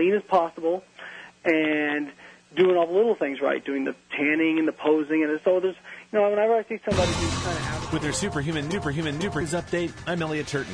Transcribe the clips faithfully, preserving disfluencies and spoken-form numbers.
clean as possible and doing all the little things right, doing the tanning and the posing. And so there's, you know, whenever I see somebody who's kind of out. With their superhuman, superhuman, super update, I'm Elliot Turton.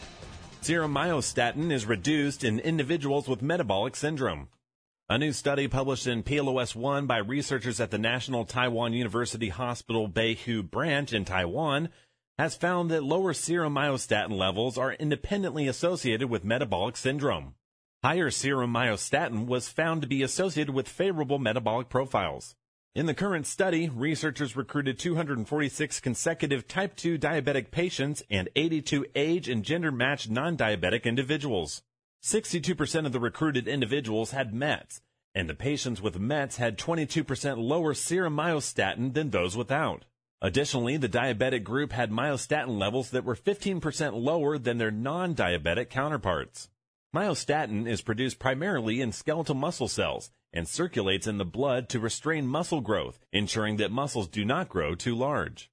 Serum myostatin is reduced in individuals with metabolic syndrome. A new study published in P L O S one by researchers at the National Taiwan University Hospital Beihu branch in Taiwan has found that lower serum myostatin levels are independently associated with metabolic syndrome. Higher serum myostatin was found to be associated with favorable metabolic profiles. In the current study, researchers recruited two hundred forty-six consecutive type two diabetic patients and eighty-two age and gender-matched non-diabetic individuals. sixty-two percent of the recruited individuals had M E Ts, and the patients with M E Ts had twenty-two percent lower serum myostatin than those without. Additionally, the diabetic group had myostatin levels that were fifteen percent lower than their non-diabetic counterparts. Myostatin is produced primarily in skeletal muscle cells and circulates in the blood to restrain muscle growth, ensuring that muscles do not grow too large.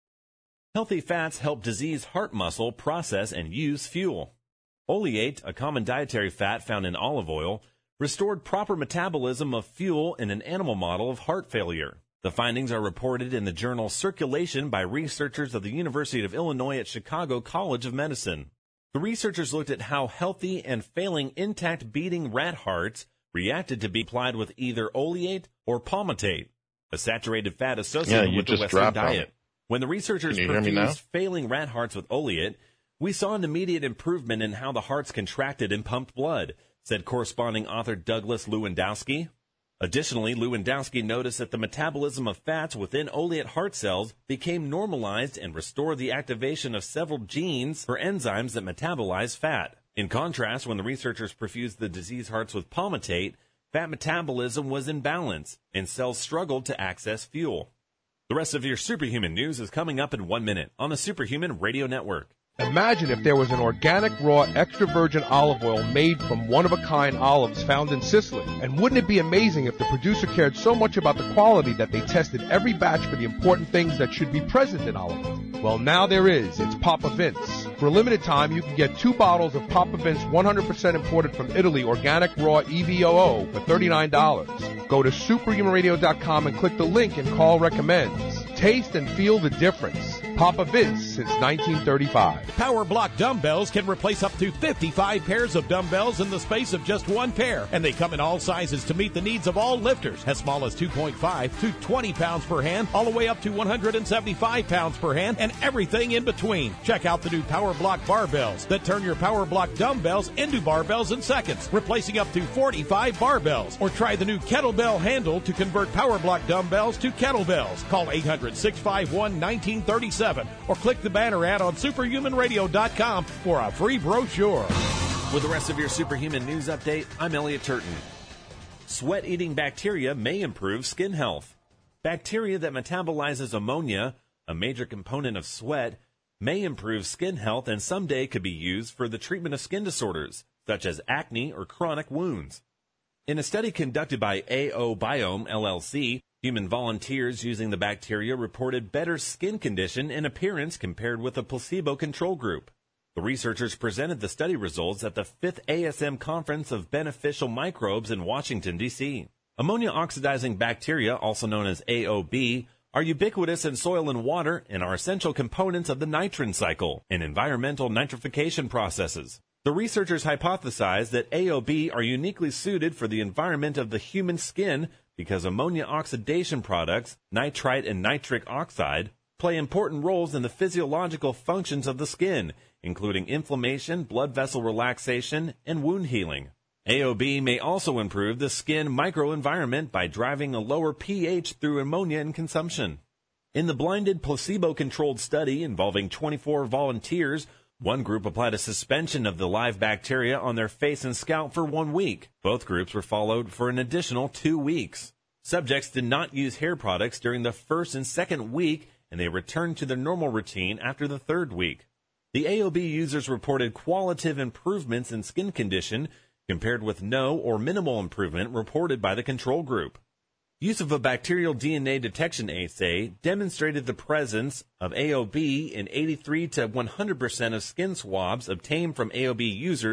Healthy fats help diseased heart muscle process and use fuel. Oleate, a common dietary fat found in olive oil, restored proper metabolism of fuel in an animal model of heart failure. The findings are reported in the journal Circulation by researchers of the University of Illinois at Chicago College of Medicine. The researchers looked at how healthy and failing intact beating rat hearts reacted to be applied with either oleate or palmitate, a saturated fat associated yeah, with the Western diet. When the researchers perfused failing rat hearts with oleate, we saw an immediate improvement in how the hearts contracted and pumped blood, said corresponding author Douglas Lewandowski. Additionally, Lewandowski noticed that the metabolism of fats within oleate heart cells became normalized and restored the activation of several genes or enzymes that metabolize fat. In contrast, when the researchers perfused the diseased hearts with palmitate, fat metabolism was in balance, and cells struggled to access fuel. The rest of your Superhuman news is coming up in one minute on the Superhuman Radio Network. Imagine if there was an organic, raw, extra virgin olive oil made from one-of-a-kind olives found in Sicily. And wouldn't it be amazing if the producer cared so much about the quality that they tested every batch for the important things that should be present in olive oil? Well, now there is. It's Papa Vince. For a limited time, you can get two bottles of Papa Vince one hundred percent imported from Italy organic raw E V O O for thirty-nine dollars. Go to superhuman radio dot com and click the link and call recommends. Taste and feel the difference. Papa Vince since nineteen thirty-five. Power Block dumbbells can replace up to fifty-five pairs of dumbbells in the space of just one pair. And they come in all sizes to meet the needs of all lifters, as small as two point five to twenty pounds per hand, all the way up to one hundred seventy-five pounds per hand, and everything in between. Check out the new Power Block barbells that turn your Power Block dumbbells into barbells in seconds, replacing up to forty-five barbells. Or try the new kettlebell handle to convert Power Block dumbbells to kettlebells. Call eight hundred, six five one, one nine three seven or click the banner ad on superhuman radio dot com for a free brochure. With the rest of your Superhuman news update, I'm Elliot Turton. Sweat-eating bacteria may improve skin health. Bacteria that metabolizes ammonia, a major component of sweat, may improve skin health and someday could be used for the treatment of skin disorders, such as acne or chronic wounds. In a study conducted by AOBiome, L L C, human volunteers using the bacteria reported better skin condition and appearance compared with a placebo control group. The researchers presented the study results at the fifth A S M Conference of Beneficial Microbes in Washington, D C Ammonia-oxidizing bacteria, also known as A O B, are ubiquitous in soil and water and are essential components of the nitrin cycle and environmental nitrification processes. The researchers hypothesized that A O B are uniquely suited for the environment of the human skin because ammonia oxidation products, nitrite and nitric oxide, play important roles in the physiological functions of the skin, including inflammation, blood vessel relaxation, and wound healing. A O B may also improve the skin microenvironment by driving a lower pH through ammonia in consumption. In the blinded placebo-controlled study involving twenty-four volunteers, one group applied a suspension of the live bacteria on their face and scalp for one week. Both groups were followed for an additional two weeks. Subjects did not use hair products during the first and second week, and they returned to their normal routine after the third week. The A O B users reported qualitative improvements in skin condition compared with no or minimal improvement reported by the control group. Use of a bacterial D N A detection assay demonstrated the presence of A O B in eighty-three to one hundred percent of skin swabs obtained from A O B users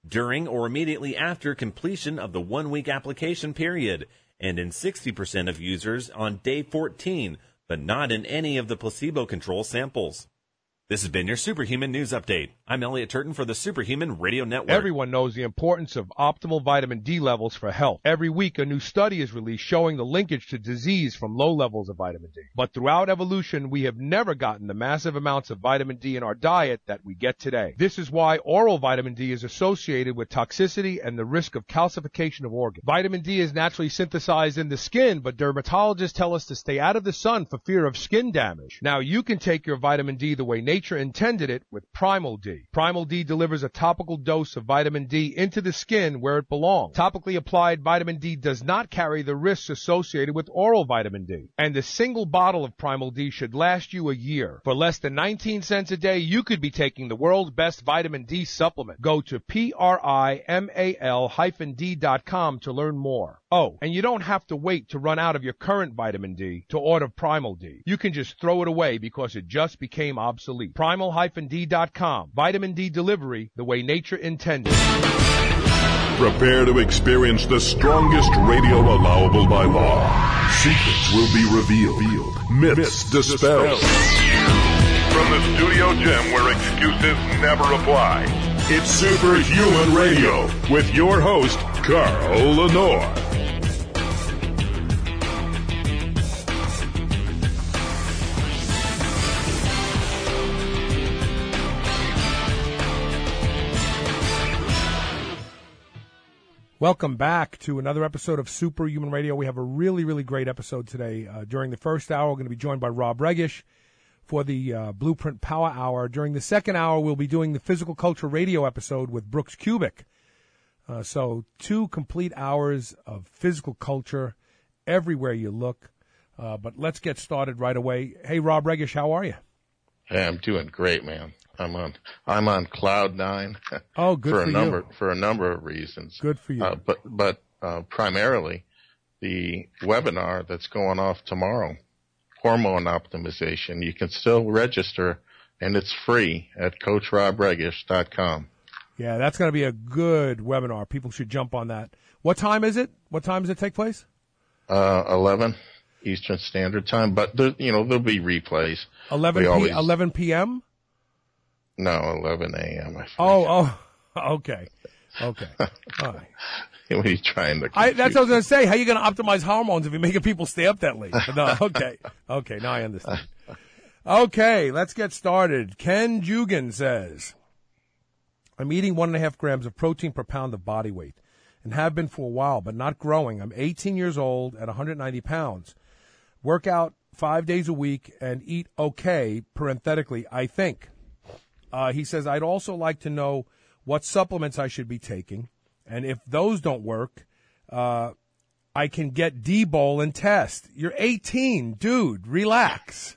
during or immediately after completion of the one-week application period, and in sixty percent of users on day fourteen, but not in any of the placebo-controlled samples. This has been your Superhuman News Update. I'm Elliot Turton for the Superhuman Radio Network. Everyone knows the importance of optimal vitamin D levels for health. Every week, a new study is released showing the linkage to disease from low levels of vitamin D. But throughout evolution, we have never gotten the massive amounts of vitamin D in our diet that we get today. This is why oral vitamin D is associated with toxicity and the risk of calcification of organs. Vitamin D is naturally synthesized in the skin, but dermatologists tell us to stay out of the sun for fear of skin damage. Now, you can take your vitamin D the way nature intended it with Primal D. Primal D delivers a topical dose of vitamin D into the skin where it belongs. Topically applied vitamin D does not carry the risks associated with oral vitamin D. And a single bottle of Primal D should last you a year. For less than nineteen cents a day, you could be taking the world's best vitamin D supplement. Go to P R I M A L hyphen D dot com to learn more. Oh, and you don't have to wait to run out of your current vitamin D to order Primal D. You can just throw it away because it just became obsolete. Primal dash D dot com. Vitamin D delivery the way nature intended. Prepare to experience the strongest radio allowable by law. Secrets will be revealed. Myths, Myths dispelled. From the studio gym where excuses never apply, it's Superhuman Radio with your host, Carl Lenore. Welcome back to another episode of Superhuman Radio. We have a really, really great episode today. Uh, during the first hour, we're going to be joined by Rob Regish for the uh, Blueprint Power Hour. During the second hour, we'll be doing the Physical Culture Radio episode with Brooks Kubik. Uh, so two complete hours of physical culture everywhere you look. Uh, but let's get started right away. Hey, Rob Regish, how are you? Hey, I'm doing great, man. I'm on I'm on cloud nine. Oh, good for, for a number you. for a number of reasons. Good for you. Uh, but but uh, primarily the webinar that's going off tomorrow, hormone optimization. You can still register, and it's free at Coach Rob Regish dot com. Yeah, that's going to be a good webinar. People should jump on that. What time is it? What time does it take place? Uh, eleven Eastern Standard Time. But there, you know, there'll be replays. Eleven p. Always... Eleven p.m. No, eleven a.m. I oh, oh, okay, okay. All right. What are you trying to? I, that's what I was going to say. How are you going to optimize hormones if you're making people stay up that late? But no, okay, okay. Now I understand. Okay, let's get started. Ken Jugan says, "I'm eating one and a half grams of protein per pound of body weight, and have been for a while, but not growing. I'm eighteen years old at one hundred ninety pounds. Work out five days a week and eat okay. Parenthetically, I think." Uh, he says, I'd also like to know what supplements I should be taking, and if those don't work, uh, I can get D-Bol and test. You're eighteen, dude, relax.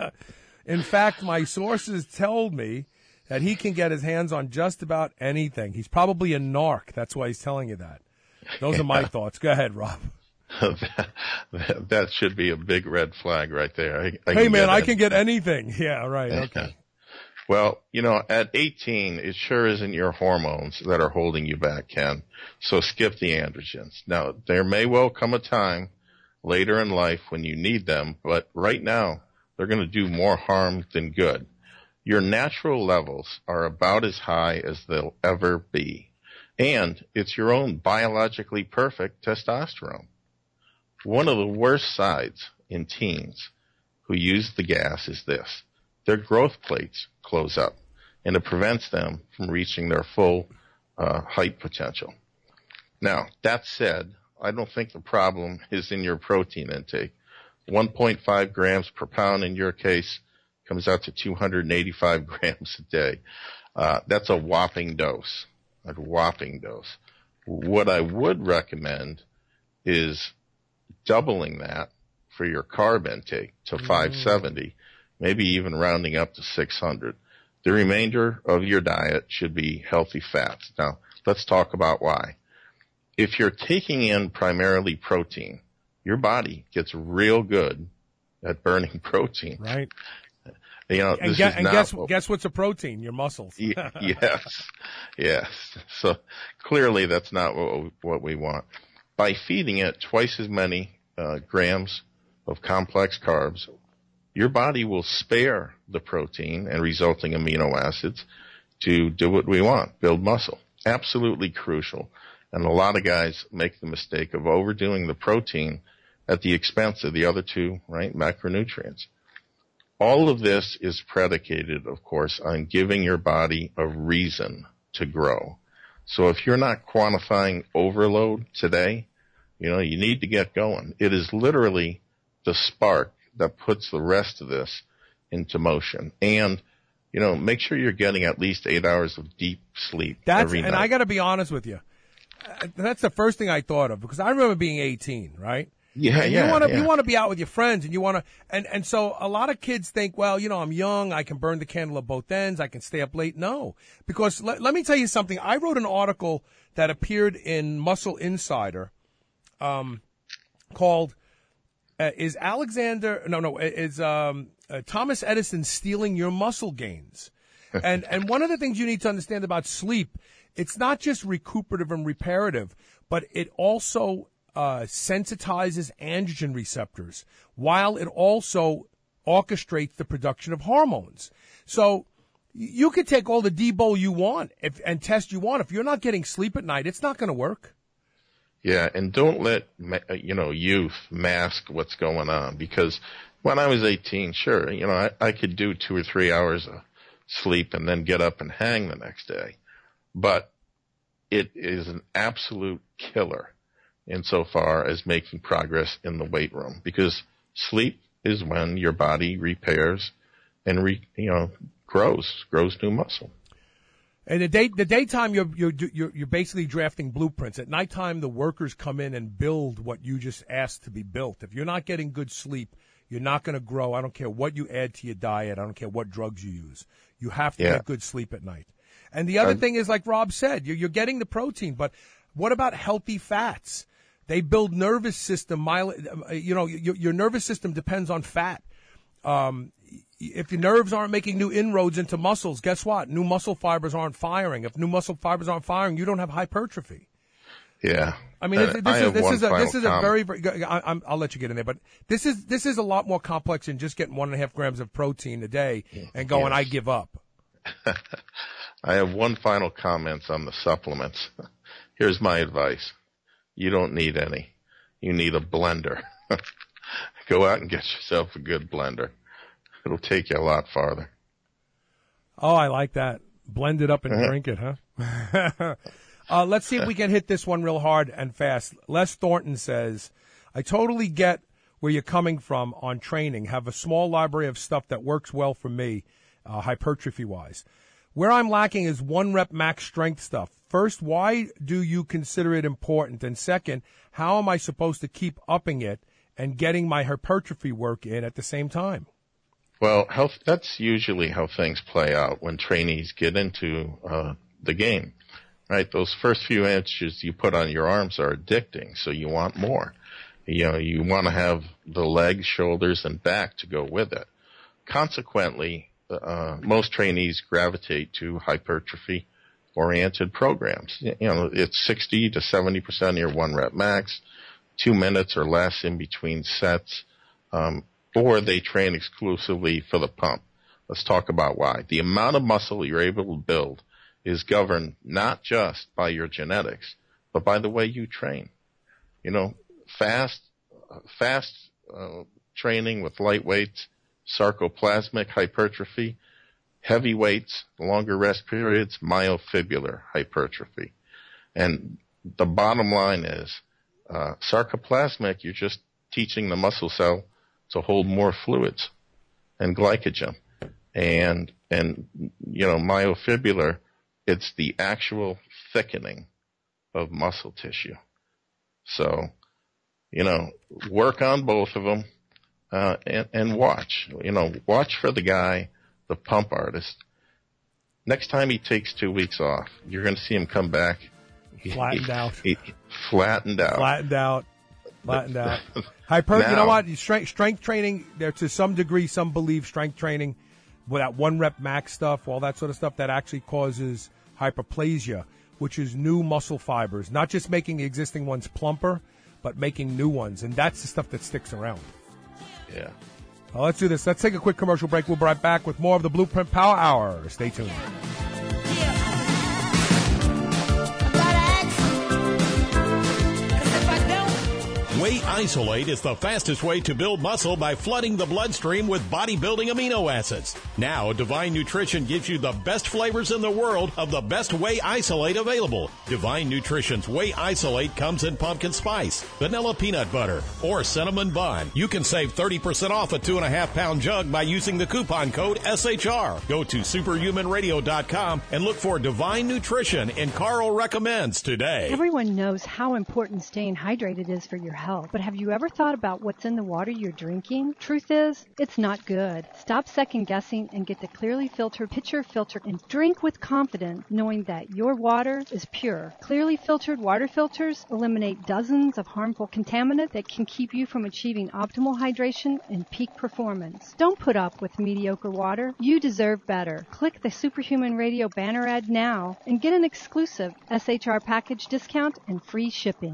In fact, my sources told me that he can get his hands on just about anything. He's probably a narc. That's why he's telling you that. Those are my thoughts. Go ahead, Rob. that, that, that should be a big red flag right there. I, I hey, man, I can get anything. Yeah, right, okay. Well, you know, at eighteen, it sure isn't your hormones that are holding you back, Ken. So skip the androgens. Now, there may well come a time later in life when you need them, but right now, they're going to do more harm than good. Your natural levels are about as high as they'll ever be. And it's your own biologically perfect testosterone. One of the worst sides in teens who use the gas is this. Their growth plates close up, and it prevents them from reaching their full uh, height potential. Now, that said, I don't think the problem is in your protein intake. one point five grams per pound in your case comes out to two hundred eighty-five grams a day. Uh, that's a whopping dose, a whopping dose. What I would recommend is doubling that for your carb intake to mm. five seventy. Maybe even rounding up to six hundred. The remainder of your diet should be healthy fats. Now, let's talk about why. If you're taking in primarily protein, your body gets real good at burning protein. Right. You know, and this guess, is and not guess, what, guess what's a protein? Your muscles. yes, yes. So clearly that's not what we, what we want. By feeding it twice as many uh, grams of complex carbs, your body will spare the protein and resulting amino acids to do what we want, build muscle. Absolutely crucial. And a lot of guys make the mistake of overdoing the protein at the expense of the other two, right, macronutrients. All of this is predicated, of course, on giving your body a reason to grow. So if you're not quantifying overload today, you know, you need to get going. It is literally the spark that puts the rest of this into motion. And, you know, make sure you're getting at least eight hours of deep sleep That's, every and night. I got to be honest with you. That's the first thing I thought of, because I remember being eighteen, right? Yeah, and yeah. You want to yeah. you want to be out with your friends, and you want to, and and so a lot of kids think, well, you know, I'm young, I can burn the candle at both ends, I can stay up late. No, because let, let me tell you something. I wrote an article that appeared in Muscle Insider, um, called uh, "Is Alexander? No, no, is um, uh, Thomas Edison stealing your muscle gains?" and and one of the things you need to understand about sleep, it's not just recuperative and reparative, but it also uh, sensitizes androgen receptors, while it also orchestrates the production of hormones. So you could take all the D-Bol you want if, and test you want. If you're not getting sleep at night, it's not going to work. Yeah, and don't let, you know, youth mask what's going on. Because when I was eighteen, sure, you know, I, I could do two or three hours of sleep and then get up and hang the next day. But it is an absolute killer insofar as making progress in the weight room, because sleep is when your body repairs and re, you know grows grows new muscle. And the day the daytime you're you're you're you're basically drafting blueprints. At nighttime, the workers come in and build what you just asked to be built. If you're not getting good sleep, you're not going to grow. I don't care what you add to your diet. I don't care what drugs you use. You have to yeah. get good sleep at night. And the other I'm, thing is, like Rob said, you're, you're getting the protein, but what about healthy fats? They build nervous system. You know, your, your nervous system depends on fat. Um, if your nerves aren't making new inroads into muscles, guess what? New muscle fibers aren't firing. If new muscle fibers aren't firing, you don't have hypertrophy. Yeah. I mean, uh, this, I is this is a this is a comment. very, very I, I'm, I'll let you get in there, but this is this is a lot more complex than just getting one and a half grams of protein a day and going, yes. I give up. I have one final comment on the supplements. Here's my advice. You don't need any. You need a blender. Go out and get yourself a good blender. It'll take you a lot farther. Oh, I like that. Blend it up and drink it, huh? uh, let's see if we can hit this one real hard and fast. Les Thornton says, I totally get where you're coming from on training. Have a small library of stuff that works well for me, uh, hypertrophy-wise. Where I'm lacking is one rep max strength stuff. First, why do you consider it important? And second, how am I supposed to keep upping it and getting my hypertrophy work in at the same time? Well, how, that's usually how things play out when trainees get into uh, the game, right? Those first few inches you put on your arms are addicting, so you want more. You know, you want to have the legs, shoulders, and back to go with it. Consequently, uh, most trainees gravitate to hypertrophy-oriented programs. You know, it's sixty to seventy percent of your one rep max, two minutes or less in between sets, um, or they train exclusively for the pump. Let's talk about why. The amount of muscle you're able to build is governed not just by your genetics, but by the way you train. You know, fast, fast uh, training with light weights, sarcoplasmic hypertrophy, heavy weights, longer rest periods, myofibrillar hypertrophy. And the bottom line is, uh, sarcoplasmic, you're just teaching the muscle cell to hold more fluids and glycogen. And, and, you know, myofibrillar, it's the actual thickening of muscle tissue. So, you know, work on both of them, uh, and, and watch, you know, watch for the guy, the pump artist. Next time he takes two weeks off, you're going to see him come back. Flattened he, out. He, flattened out. Flattened out. Flattened out. Hyper, now, you know what? Strength, strength training, there to some degree, some believe strength training with that one rep max stuff, all that sort of stuff, that actually causes hyperplasia, which is new muscle fibers, not just making the existing ones plumper, but making new ones. And that's the stuff that sticks around. Yeah. Well, let's do this. Let's take a quick commercial break. We'll be right back with more of the Blueprint Power Hour. Stay tuned. Whey Isolate is the fastest way to build muscle by flooding the bloodstream with bodybuilding amino acids. Now, Divine Nutrition gives you the best flavors in the world of the best Whey Isolate available. Divine Nutrition's Whey Isolate comes in pumpkin spice, vanilla peanut butter, or cinnamon bun. You can save thirty percent off a two and a half pound jug by using the coupon code S H R. Go to superhuman radio dot com and look for Divine Nutrition in Carl Recommends today. Everyone knows how important staying hydrated is for your health. But have you ever thought about what's in the water you're drinking? Truth is, it's not good. Stop second guessing and get the Clearly Filtered Pitcher Filter and drink with confidence, knowing that your water is pure. Clearly Filtered water filters eliminate dozens of harmful contaminants that can keep you from achieving optimal hydration and peak performance. Don't put up with mediocre water. You deserve better. Click the Superhuman Radio banner ad now and get an exclusive S H R package discount and free shipping.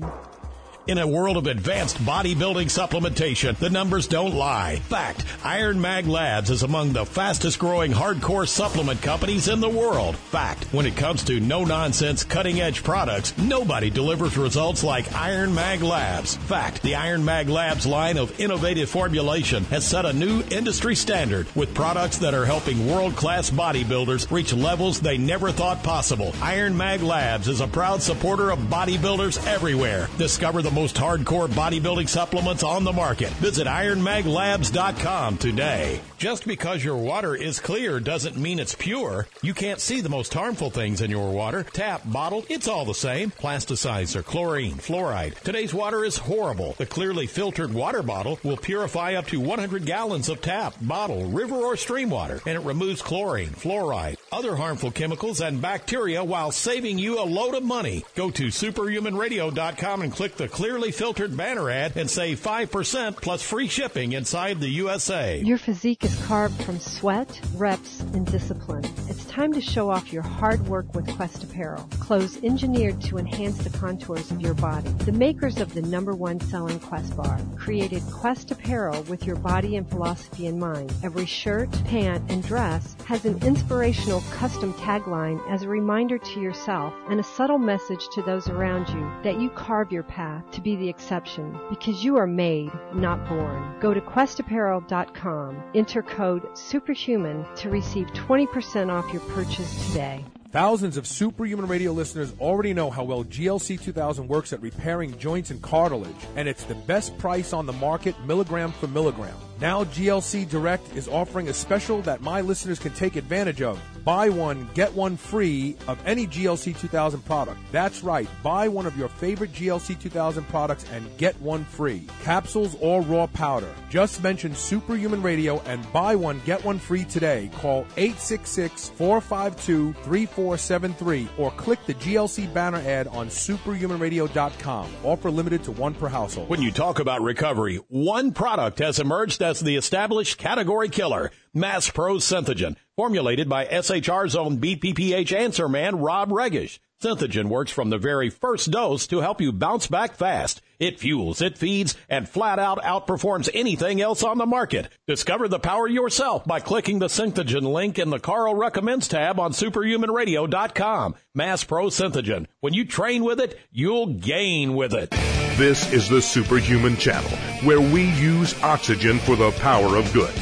In a world of advanced bodybuilding supplementation, the numbers don't lie. Fact, Iron Mag Labs is among the fastest growing hardcore supplement companies in the world. Fact, when it comes to no-nonsense, cutting-edge products, nobody delivers results like Iron Mag Labs. Fact, the Iron Mag Labs line of innovative formulation has set a new industry standard with products that are helping world-class bodybuilders reach levels they never thought possible. Iron Mag Labs is a proud supporter of bodybuilders everywhere. Discover the most hardcore bodybuilding supplements on the market. Visit iron mag labs dot com today. Just because your water is clear doesn't mean it's pure. You can't see the most harmful things in your water. Tap, bottle, it's all the same. Plasticizer, chlorine, fluoride. Today's water is horrible. The Clearly Filtered water bottle will purify up to one hundred gallons of tap, bottle, river, or stream water, and it removes chlorine, fluoride, other harmful chemicals, and bacteria while saving you a load of money. Go to superhuman radio dot com and click the Clearly Filtered banner ad and save five percent plus free shipping inside the U S A. Your physique is carved from sweat, reps, and discipline. It's time to show off your hard work with Quest Apparel. Clothes engineered to enhance the contours of your body. The makers of the number one selling Quest bar created Quest Apparel with your body and philosophy in mind. Every shirt, pant, and dress has an inspirational custom tagline as a reminder to yourself and a subtle message to those around you that you carve your path to be the exception because you are made, not born. Go to quest apparel dot com. Enter code SUPERHUMAN to receive twenty percent off your purchase today. Thousands of Superhuman Radio listeners already know how well G L C two thousand works at repairing joints and cartilage, and it's the best price on the market, milligram for milligram. Now G L C Direct is offering a special that my listeners can take advantage of. Buy one, get one free of any G L C two thousand product. That's right. Buy one of your favorite G L C two thousand products and get one free. Capsules or raw powder. Just mention Superhuman Radio and buy one, get one free today. Call eight six six, four five two, three four seven three or click the G L C banner ad on superhuman radio dot com. Offer limited to one per household. When you talk about recovery, one product has emerged as the established category killer, Mass Pro Synthogen, formulated by S H R's own B P P H answer man, Rob Regish. Synthogen works from the very first dose to help you bounce back fast. It fuels, it feeds, and flat out outperforms anything else on the market. Discover the power yourself by clicking the Synthogen link in the Carl Recommends tab on superhuman radio dot com. Mass Pro Synthogen. When you train with it, you'll gain with it. This is the Superhuman Channel, where we use oxygen for the power of good.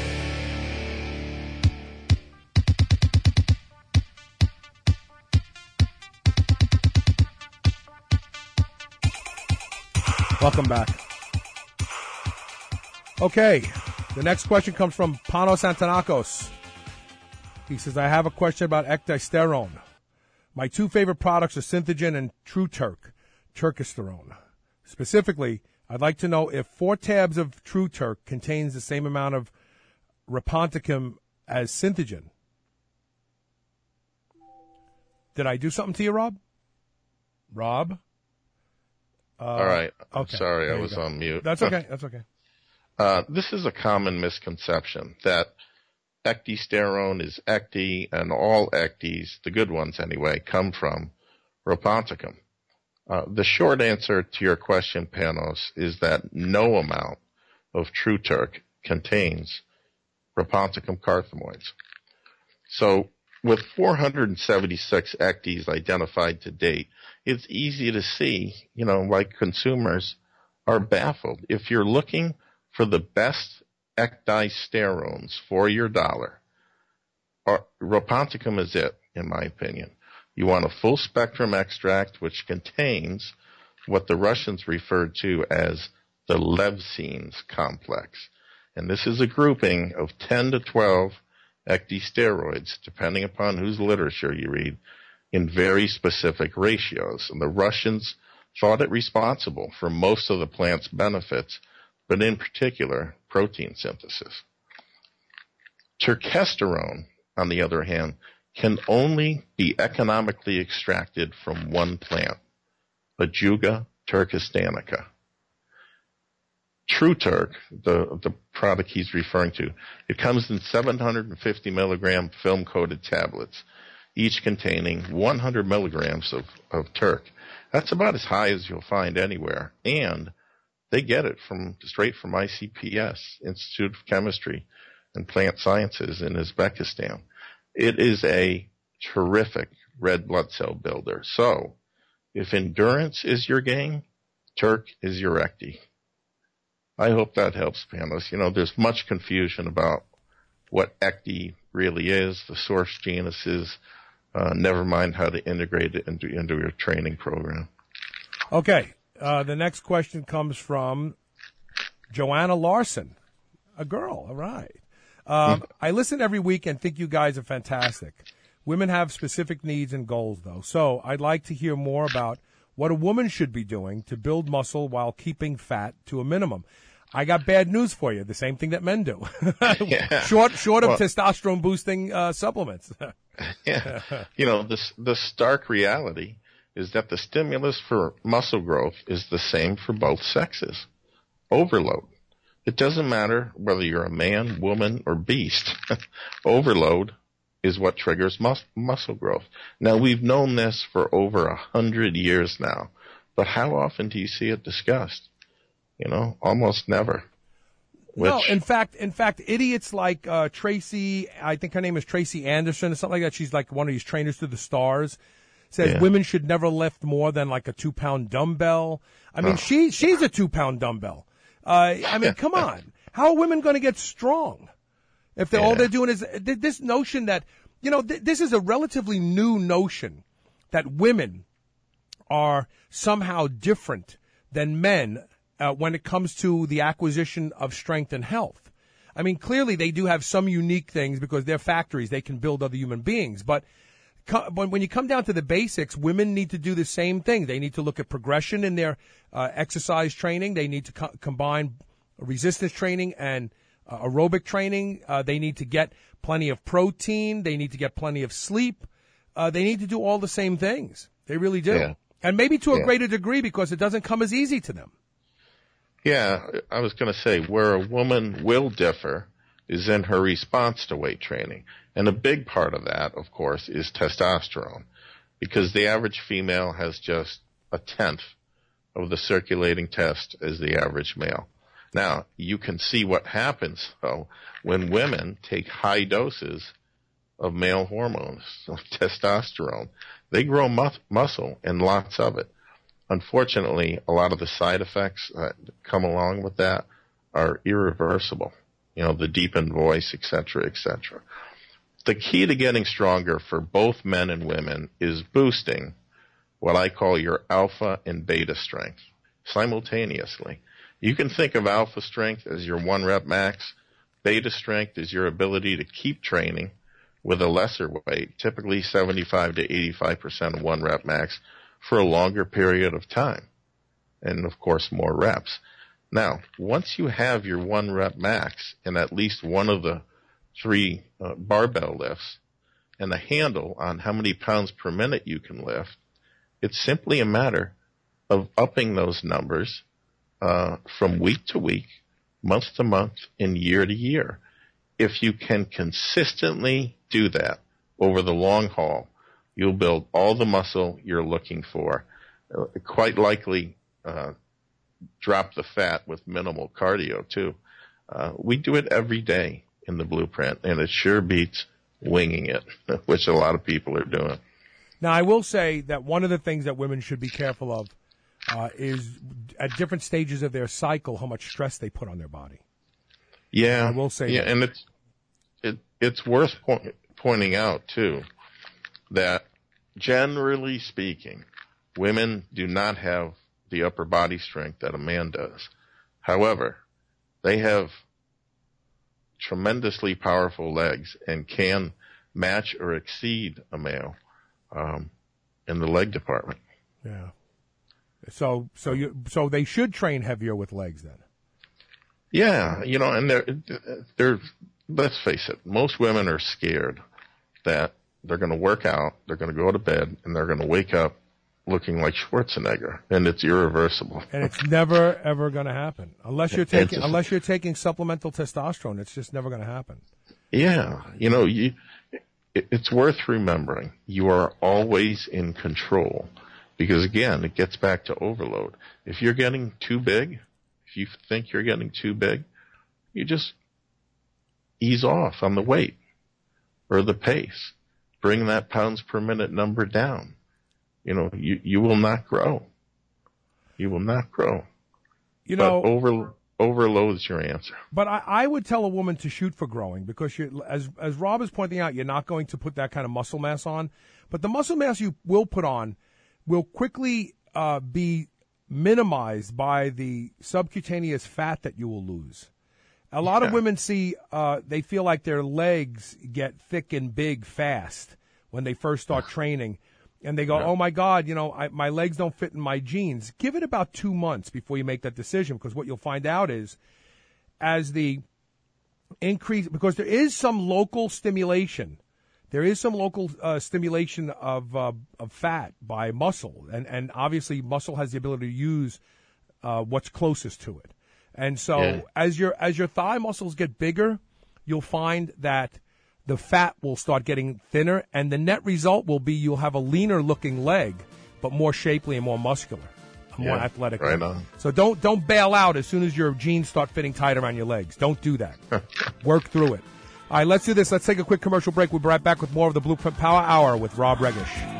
Welcome back. Okay, the next question comes from Panos Antonakos. He says, I have a question about ecdysterone. My two favorite products are Synthogen and True Turk, Turkesterone. Specifically, I'd like to know if four tabs of True Turk contains the same amount of Reponticum as Synthogen. Did I do something to you, Rob? Rob? Uh, All right. Okay. Sorry, There I you was go. on mute. That's okay. That's okay. Uh, this is a common misconception that ecdysterone is ecdy, and all ecdies, the good ones anyway, come from Roponticum. Uh, the short answer to your question, Panos, is that no amount of True Turk contains Roponticum carthamoids. So with four hundred seventy-six ecdies identified to date, it's easy to see, you know, why consumers are baffled. If you're looking for the best ecdysterones for your dollar, Roponticum is it, in my opinion. You want a full spectrum extract which contains what the Russians referred to as the levsines complex. And this is a grouping of ten to twelve ecdysteroids, depending upon whose literature you read, in very specific ratios. And the Russians thought it responsible for most of the plant's benefits, but in particular, protein synthesis. Turkesterone, on the other hand, can only be economically extracted from one plant, Ajuga turkestanica. True Turk, the, the product he's referring to, it comes in seven hundred fifty milligram film-coated tablets, each containing one hundred milligrams of, of Turk. That's about as high as you'll find anywhere, and they get it from straight from I C P S, Institute of Chemistry and Plant Sciences in Uzbekistan. It is a terrific red blood cell builder. So, if endurance is your game, Turk is your ecdy. I hope that helps, Panos. You know, there's much confusion about what ecdy really is, the source genuses, uh, never mind how to integrate it into, into your training program. Okay. Uh, the next question comes from Joanna Larson, a girl. All right. Um, I listen every week and think you guys are fantastic. Women have specific needs and goals, though. So I'd like to hear more about what a woman should be doing to build muscle while keeping fat to a minimum. I got bad news for you. The same thing that men do. Yeah. Short, short of well, testosterone boosting uh, supplements. Yeah. You know, the, the stark reality is that the stimulus for muscle growth is the same for both sexes. Overload. It doesn't matter whether you're a man, woman, or beast. Overload is what triggers mus- muscle growth. Now, we've known this for over a hundred years now, but how often do you see it discussed? You know, almost never. Which, no, in fact, in fact, idiots like uh, Tracy, I think her name is Tracy Anderson or something like that. She's like one of these trainers to the stars. Says yeah. women should never lift more than like a two pound dumbbell. I mean, oh. she she's a two pound dumbbell. Uh, I mean, come on. How are women going to get strong if they're, yeah. all they're doing is this notion that, you know, th- this is a relatively new notion that women are somehow different than men uh, when it comes to the acquisition of strength and health. I mean, clearly they do have some unique things because they're factories. They can build other human beings. But co- when you come down to the basics, women need to do the same thing. They need to look at progression in their uh, exercise training. They need to co- combine resistance training and uh, aerobic training. Uh, they need to get plenty of protein. They need to get plenty of sleep. Uh, they need to do all the same things. They really do. Yeah. And maybe to a yeah. greater degree because it doesn't come as easy to them. Yeah, I was going to say where a woman will differ is in her response to weight training. And a big part of that, of course, is testosterone, because the average female has just a tenth of the circulating test as the average male. Now, you can see what happens, though, when women take high doses of male hormones, of testosterone. They grow mu- muscle and lots of it. Unfortunately, a lot of the side effects that come along with that are irreversible. You know, the deepened voice, et cetera, et cetera. The key to getting stronger for both men and women is boosting what I call your alpha and beta strength simultaneously. You can think of alpha strength as your one rep max. Beta strength is your ability to keep training with a lesser weight, typically seventy-five to eighty-five percent of one rep max, for a longer period of time. And of course, more reps. Now, once you have your one rep max in at least one of the three uh, barbell lifts and a handle on how many pounds per minute you can lift, it's simply a matter of upping those numbers uh, from week to week, month to month, and year to year. if you can consistently do that over the long haul, you'll build all the muscle you're looking for. Uh, quite likely uh, drop the fat with minimal cardio, too. Uh, we do it every day in the Blueprint, and it sure beats winging it, which a lot of people are doing. Now, I will say that one of the things that women should be careful of uh, is at different stages of their cycle how much stress they put on their body. Yeah, I will say yeah, that. and it's it, it's worth po- pointing out too that generally speaking, women do not have the upper body strength that a man does. However, they have tremendously powerful legs and can match or exceed a male um, in the leg department. Yeah. So so you so they should train heavier with legs then. Yeah, you know, and they're, they're, let's face it, most women are scared that they're going to work out, they're going to go to bed, and they're going to wake up looking like Schwarzenegger, and it's irreversible. And it's never, ever going to happen. Unless you're taking, just, unless you're taking supplemental testosterone, it's just never going to happen. Yeah, you know, you, it, it's worth remembering you are always in control because, again, it gets back to overload. If you're getting too big, if you think you're getting too big, you just ease off on the weight or the pace. Bring that pounds per minute number down. You know, you, you will not grow. You will not grow. You know, but over, overload's your answer. But I, I would tell a woman to shoot for growing because, you, as as Rob is pointing out, you're not going to put that kind of muscle mass on. But the muscle mass you will put on will quickly uh, be minimized by the subcutaneous fat that you will lose. A lot yeah. of women see, uh, they feel like their legs get thick and big fast when they first start training. And they go, yeah. oh, my God, you know, I, my legs don't fit in my jeans. Give it about two months before you make that decision because what you'll find out is as the increase, because there is some local stimulation. There is some local uh, stimulation of uh, of fat by muscle, and, and obviously muscle has the ability to use uh, what's closest to it. And so yeah. as your as your thigh muscles get bigger, you'll find that the fat will start getting thinner, and the net result will be you'll have a leaner looking leg, but more shapely and more muscular, more yeah, athletic. Right on. So don't don't bail out as soon as your jeans start fitting tight around your legs. Don't do that. Work through it. All right, let's do this. Let's take a quick commercial break. We'll be right back with more of the Blueprint Power Hour with Rob Regish.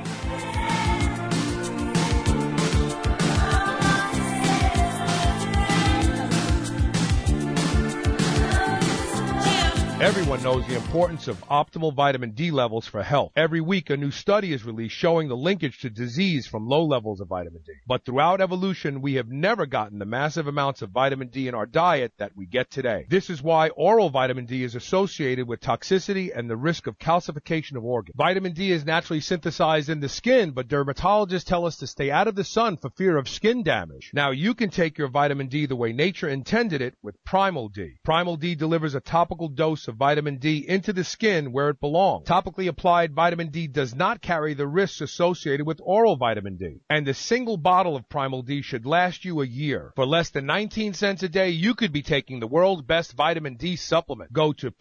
Everyone knows the importance of optimal vitamin D levels for health. Every week, a new study is released showing the linkage to disease from low levels of vitamin D. But throughout evolution, we have never gotten the massive amounts of vitamin D in our diet that we get today. This is why oral vitamin D is associated with toxicity and the risk of calcification of organs. Vitamin D is naturally synthesized in the skin, but dermatologists tell us to stay out of the sun for fear of skin damage. Now, you can take your vitamin D the way nature intended it with Primal D. Primal D delivers a topical dose of vitamin D into the skin where it belongs. Topically applied vitamin D does not carry the risks associated with oral vitamin D. And a single bottle of Primal D should last you a year. For less than nineteen cents a day, you could be taking the world's best vitamin D supplement. Go to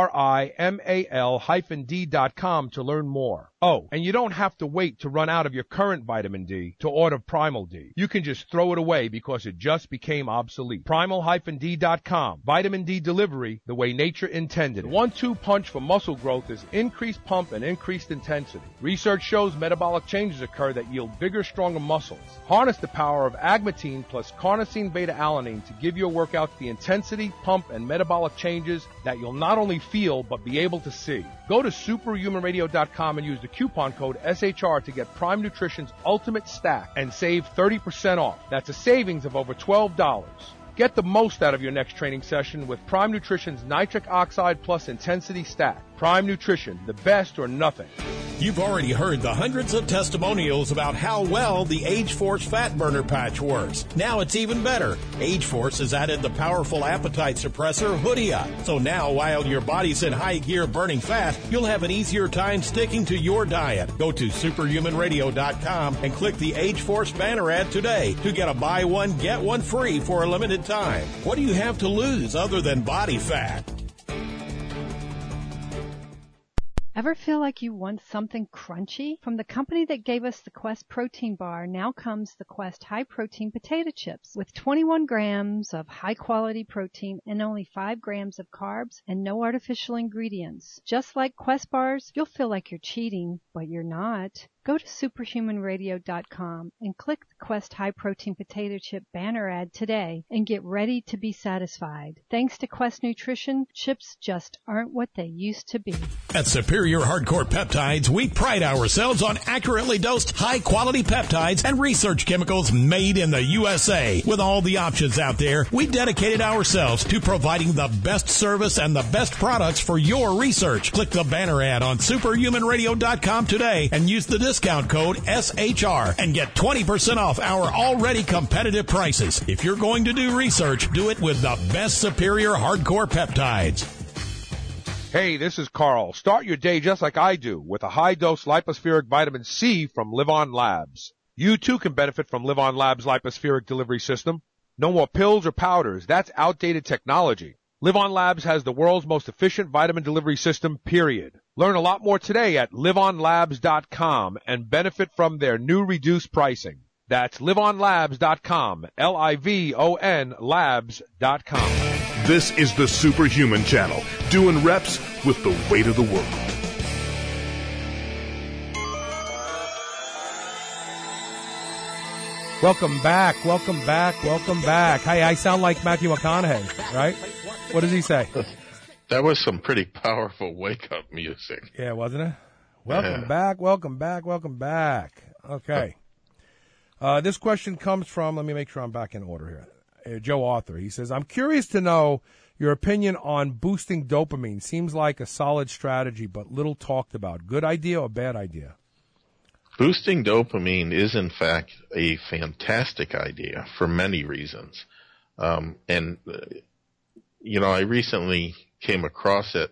primal D dot com to learn more. Oh, and you don't have to wait to run out of your current vitamin D to order Primal D. You can just throw it away because it just became obsolete. primal D dot com. Vitamin D delivery the way nature intended. The one-two punch for muscle growth is increased pump and increased intensity. Research shows metabolic changes occur that yield bigger, stronger muscles. Harness the power of agmatine plus carnosine beta-alanine to give your workouts the intensity, pump, and metabolic changes that you'll not only feel but be able to see. Go to superhuman radio dot com and use the coupon code S H R to get Prime Nutrition's Ultimate Stack and save thirty percent off. That's a savings of over twelve dollars. Get the most out of your next training session with Prime Nutrition's Nitric Oxide Plus Intensity Stack. Prime Nutrition, the best or nothing. You've already heard the hundreds of testimonials about how well the Age Force Fat Burner Patch works. Now it's even better. Age Force has added the powerful appetite suppressor Hoodia. So now while your body's in high gear burning fat, you'll have an easier time sticking to your diet. Go to superhuman radio dot com and click the Age Force banner ad today to get a buy one, get one free for a limited time. What do you have to lose other than body fat? Ever feel like you want something crunchy? From the company that gave us the Quest protein bar, now comes the Quest high protein potato chips with twenty-one grams of high quality protein and only five grams of carbs and no artificial ingredients. Just like Quest bars, you'll feel like you're cheating, but you're not. Go to superhuman radio dot com and click the Quest High Protein Potato Chip banner ad today and get ready to be satisfied. Thanks to Quest Nutrition, chips just aren't what they used to be. At Superior Hardcore Peptides, we pride ourselves on accurately dosed, high-quality peptides and research chemicals made in the U S A. With all the options out there, we dedicated ourselves to providing the best service and the best products for your research. Click the banner ad on superhuman radio dot com today and use the discount code S H R and get twenty percent off our already competitive prices. If you're going to do research, do it with the best Superior Hardcore Peptides. Hey, this is Carl. Start your day just like I do with a high-dose lipospheric vitamin C from Live On Labs. You, too, can benefit from Live On Labs' lipospheric delivery system. No more pills or powders. That's outdated technology. Live On Labs has the world's most efficient vitamin delivery system, period. Learn a lot more today at live on labs dot com and benefit from their new reduced pricing. That's live on labs dot com, L I V O N labs dot com. This is the Superhuman Channel, doing reps with the weight of the world. Welcome back, welcome back, welcome back. Hey, I sound like Matthew McConaughey, right? What does he say? That was some pretty powerful wake-up music. Yeah, wasn't it? Welcome Yeah. back, welcome back, welcome back. Okay. Uh, this question comes from, let me make sure I'm back in order here. Uh, Joe Arthur. He says, I'm curious to know your opinion on boosting dopamine. Seems like a solid strategy, but little talked about. Good idea or bad idea? Boosting dopamine is, in fact, a fantastic idea for many reasons. Um, and, uh, you know, I recently came across it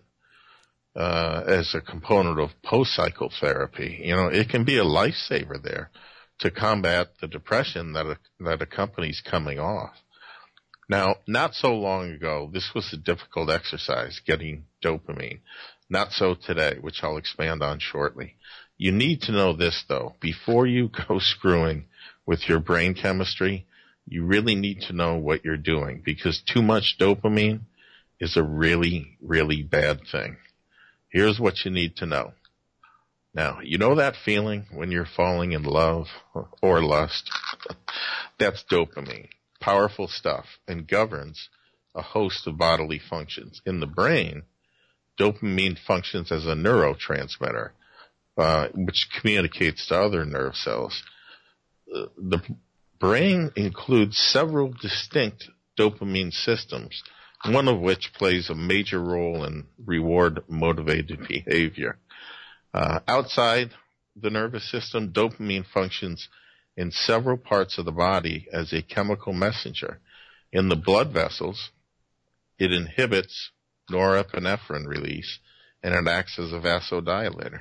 uh, as a component of post-cycle therapy. You know, it can be a lifesaver there to combat the depression that a, that accompanies coming off. Now, not so long ago, this was a difficult exercise, getting dopamine. Not so today, which I'll expand on shortly. You need to know this, though. Before you go screwing with your brain chemistry, you really need to know what you're doing, because too much dopamine is a really, really bad thing. Here's what you need to know. Now, you know that feeling when you're falling in love or lust? That's dopamine. Powerful stuff, and governs a host of bodily functions. In the brain, dopamine functions as a neurotransmitter, uh, which communicates to other nerve cells. Uh, the brain includes several distinct dopamine systems, one of which plays a major role in reward-motivated behavior. Uh, outside the nervous system, dopamine functions in several parts of the body as a chemical messenger. In the blood vessels, it inhibits norepinephrine release, and it acts as a vasodilator.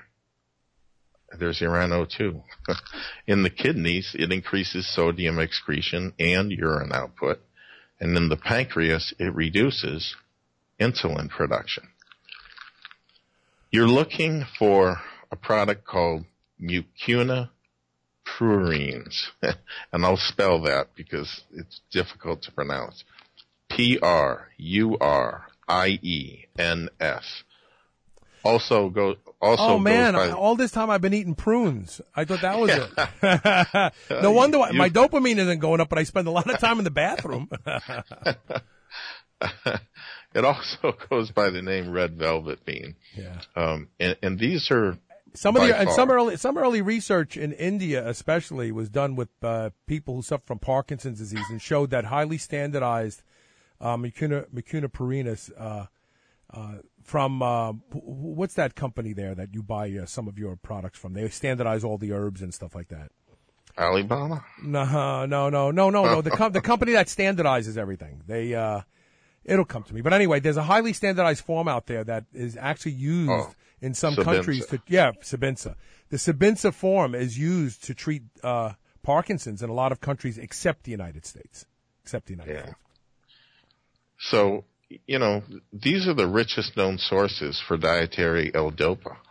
There's your N O two. In the kidneys, it increases sodium excretion and urine output. And in the pancreas, it reduces insulin production. You're looking for a product called Mucuna prurines, and I'll spell that because it's difficult to pronounce. P R U R I E N S. Also go. Also oh man! goes by, all this time I've been eating prunes. I thought that was it. No wonder why, you, my dopamine isn't going up, but I spend a lot of time in the bathroom. It also goes by the name red velvet bean. Yeah. Um, and, and these are some of the by and far, some early some early research in India, especially, was done with uh, people who suffer from Parkinson's disease, and showed that highly standardized uh, Mucuna Mucuna prurinis uh, uh, from uh, what's that company there that you buy uh, some of your products from? They standardize all the herbs and stuff like that. Alibaba? No, no, no, no, no, no. The com- the company that standardizes everything. They uh, it'll come to me. But anyway, there's a highly standardized form out there that is actually used oh, in some Sabinsa. countries to yeah, Sabinsa. The Sabinsa form is used to treat uh, Parkinson's in a lot of countries except the United States. Except the United yeah. States. So, you know, these are the richest known sources for dietary L-DOPA.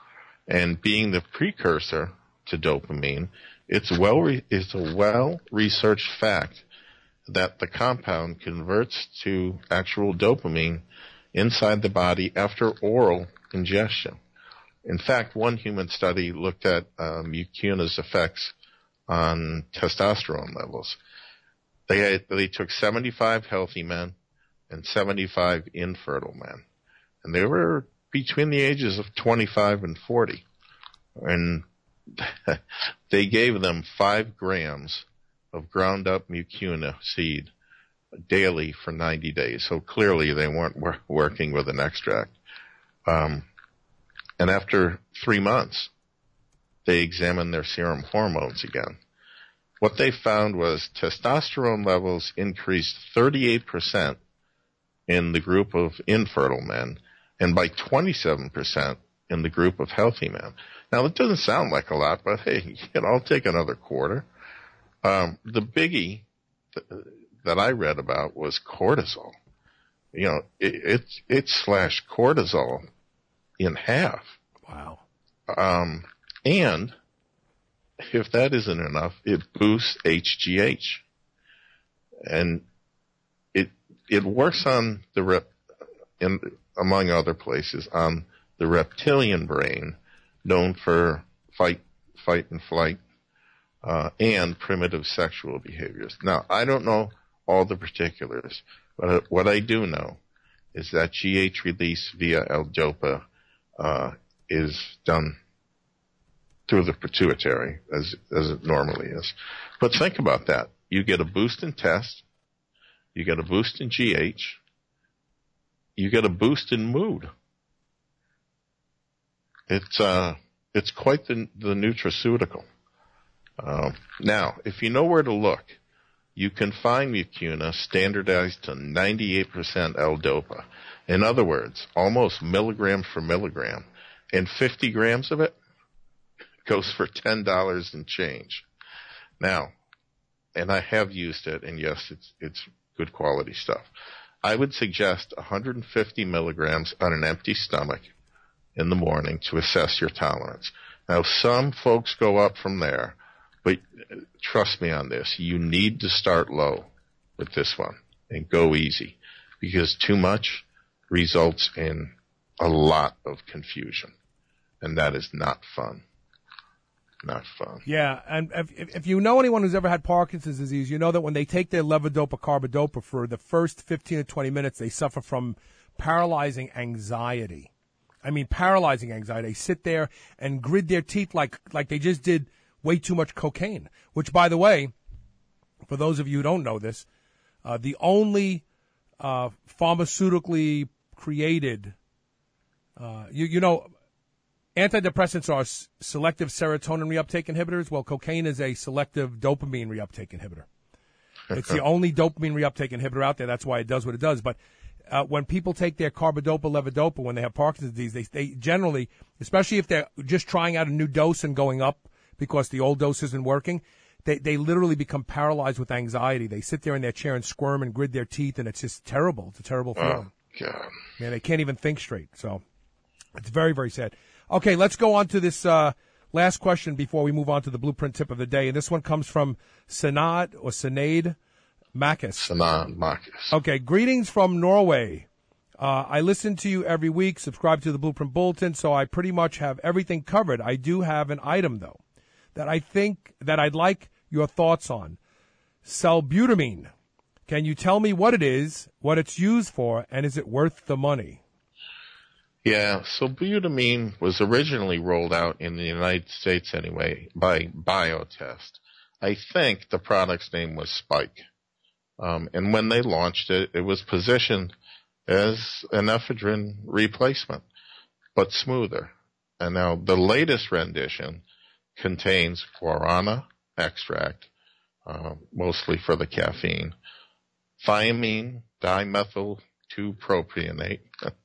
And being the precursor to dopamine, it's well re- it's a well-researched fact that the compound converts to actual dopamine inside the body after oral ingestion. In fact, one human study looked at uh, mucuna's effects on testosterone levels. They had, they took seventy-five healthy men and seventy-five infertile men, and they were between the ages of twenty-five and forty, and they gave them five grams of ground up mucuna seed daily for ninety days. So clearly they weren't wor- working with an extract. Um, and after three months, they examined their serum hormones again. What they found was testosterone levels increased thirty-eight percent in the group of infertile men and by twenty-seven percent in the group of healthy men. Now, that doesn't sound like a lot, but hey, you know, I'll take another quarter. Um, the biggie th- that I read about was cortisol. You know, it, it, it slashed cortisol in half. Wow. Um, and if that isn't enough, it boosts H G H. And it, it works on the rep, in, among other places, on the reptilian brain, known for fight, fight and flight, uh, and primitive sexual behaviors. Now, I don't know all the particulars, but what I do know is that G H release via L-DOPA uh, is done through the pituitary, as as it normally is. But think about that. You get a boost in test, you get a boost in G H, you get a boost in mood. It's uh, it's quite the the nutraceutical. Uh, now, if you know where to look, you can find mucuna standardized to ninety-eight percent L-DOPA. In other words, almost milligram for milligram, and fifty grams of it goes for ten dollars and change. Now, and I have used it, and yes, it's it's good quality stuff. I would suggest one hundred fifty milligrams on an empty stomach in the morning to assess your tolerance. Now, some folks go up from there, but trust me on this, you need to start low with this one and go easy, because too much results in a lot of confusion, and that is not fun. Not fun. Yeah, and if, if you know anyone who's ever had Parkinson's disease, you know that when they take their levodopa carbidopa for the first fifteen to twenty minutes, they suffer from paralyzing anxiety. I mean, paralyzing anxiety. They sit there and grit their teeth like like they just did way too much cocaine, which, by the way, for those of you who don't know this, uh, the only uh, pharmaceutically created, uh, you, you know, antidepressants are s- selective serotonin reuptake inhibitors. Well, cocaine is a selective dopamine reuptake inhibitor. It's the only dopamine reuptake inhibitor out there. That's why it does what it does. But uh, when people take their carbidopa, levodopa, when they have Parkinson's disease, they, they generally, especially if they're just trying out a new dose and going up because the old dose isn't working, they, they literally become paralyzed with anxiety. They sit there in their chair and squirm and grit their teeth, and it's just terrible. It's a terrible feeling. Oh, God. Man, they can't even think straight. So it's very, very sad. Okay, let's go on to this uh, last question before we move on to the blueprint tip of the day. And this one comes from Sanad or Sinead Makis. Sanad Makis. Okay, greetings from Norway. Uh, I listen to you every week, subscribe to the Blueprint Bulletin, so I pretty much have everything covered. I do have an item, though, that I think that I'd like your thoughts on. Salbutamine. Can you tell me what it is, what it's used for, and is it worth the money? Yeah, so salbutamine was originally rolled out in the United States anyway by Biotest. I think the product's name was Spike. Um, and when they launched it, it was positioned as an ephedrine replacement, but smoother. And now the latest rendition contains guarana extract, uh, mostly for the caffeine, thiamine dimethyl two propionate,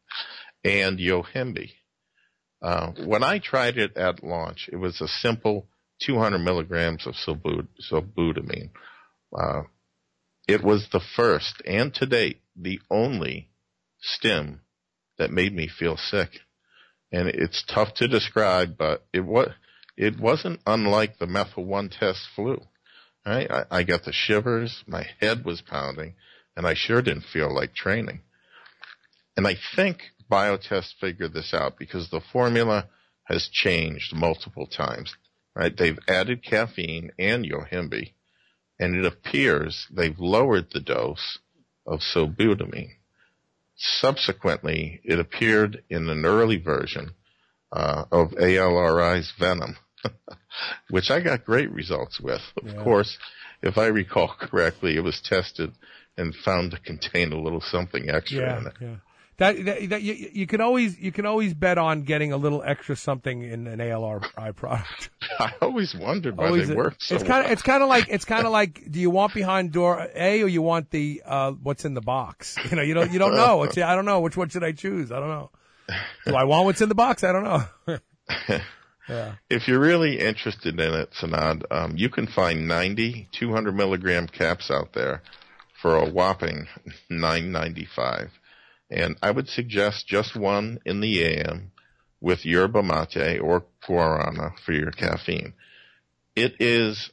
and Yohimbe. Uh, when I tried it at launch, it was a simple two hundred milligrams of salbutamine. Uh, it was the first, and to date, the only stim that made me feel sick. and it's tough to describe, but it was it wasn't unlike the methyl one test flu. Right? I, I got the shivers, my head was pounding, and I sure didn't feel like training. And I think BioTest figured this out because the formula has changed multiple times. Right? They've added caffeine and Yohimbe, and it appears they've lowered the dose of silbutamine. Subsequently, it appeared in an early version uh, of A L R I's Venom, which I got great results with. Of yeah. course, if I recall correctly, it was tested and found to contain a little something extra yeah, in it. Yeah. That, that, that you, you can always you can always bet on getting a little extra something in an A L R I product. I always wondered why always, they work so it's kind of well. it's kind of like it's kind of like, do you want behind door A or you want the uh what's in the box? You know, you don't you don't know. It's, I don't know which one should I choose. I don't know. Do I want what's in the box? I don't know. Yeah. If you're really interested in it, Sanad, um, you can find ninety two hundred milligram caps out there for a whopping nine ninety-five. And I would suggest just one in the A M with yerba mate or guarana for your caffeine. It is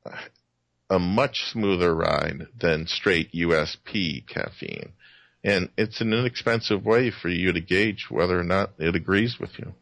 a much smoother ride than straight U S P caffeine. And it's an inexpensive way for you to gauge whether or not it agrees with you.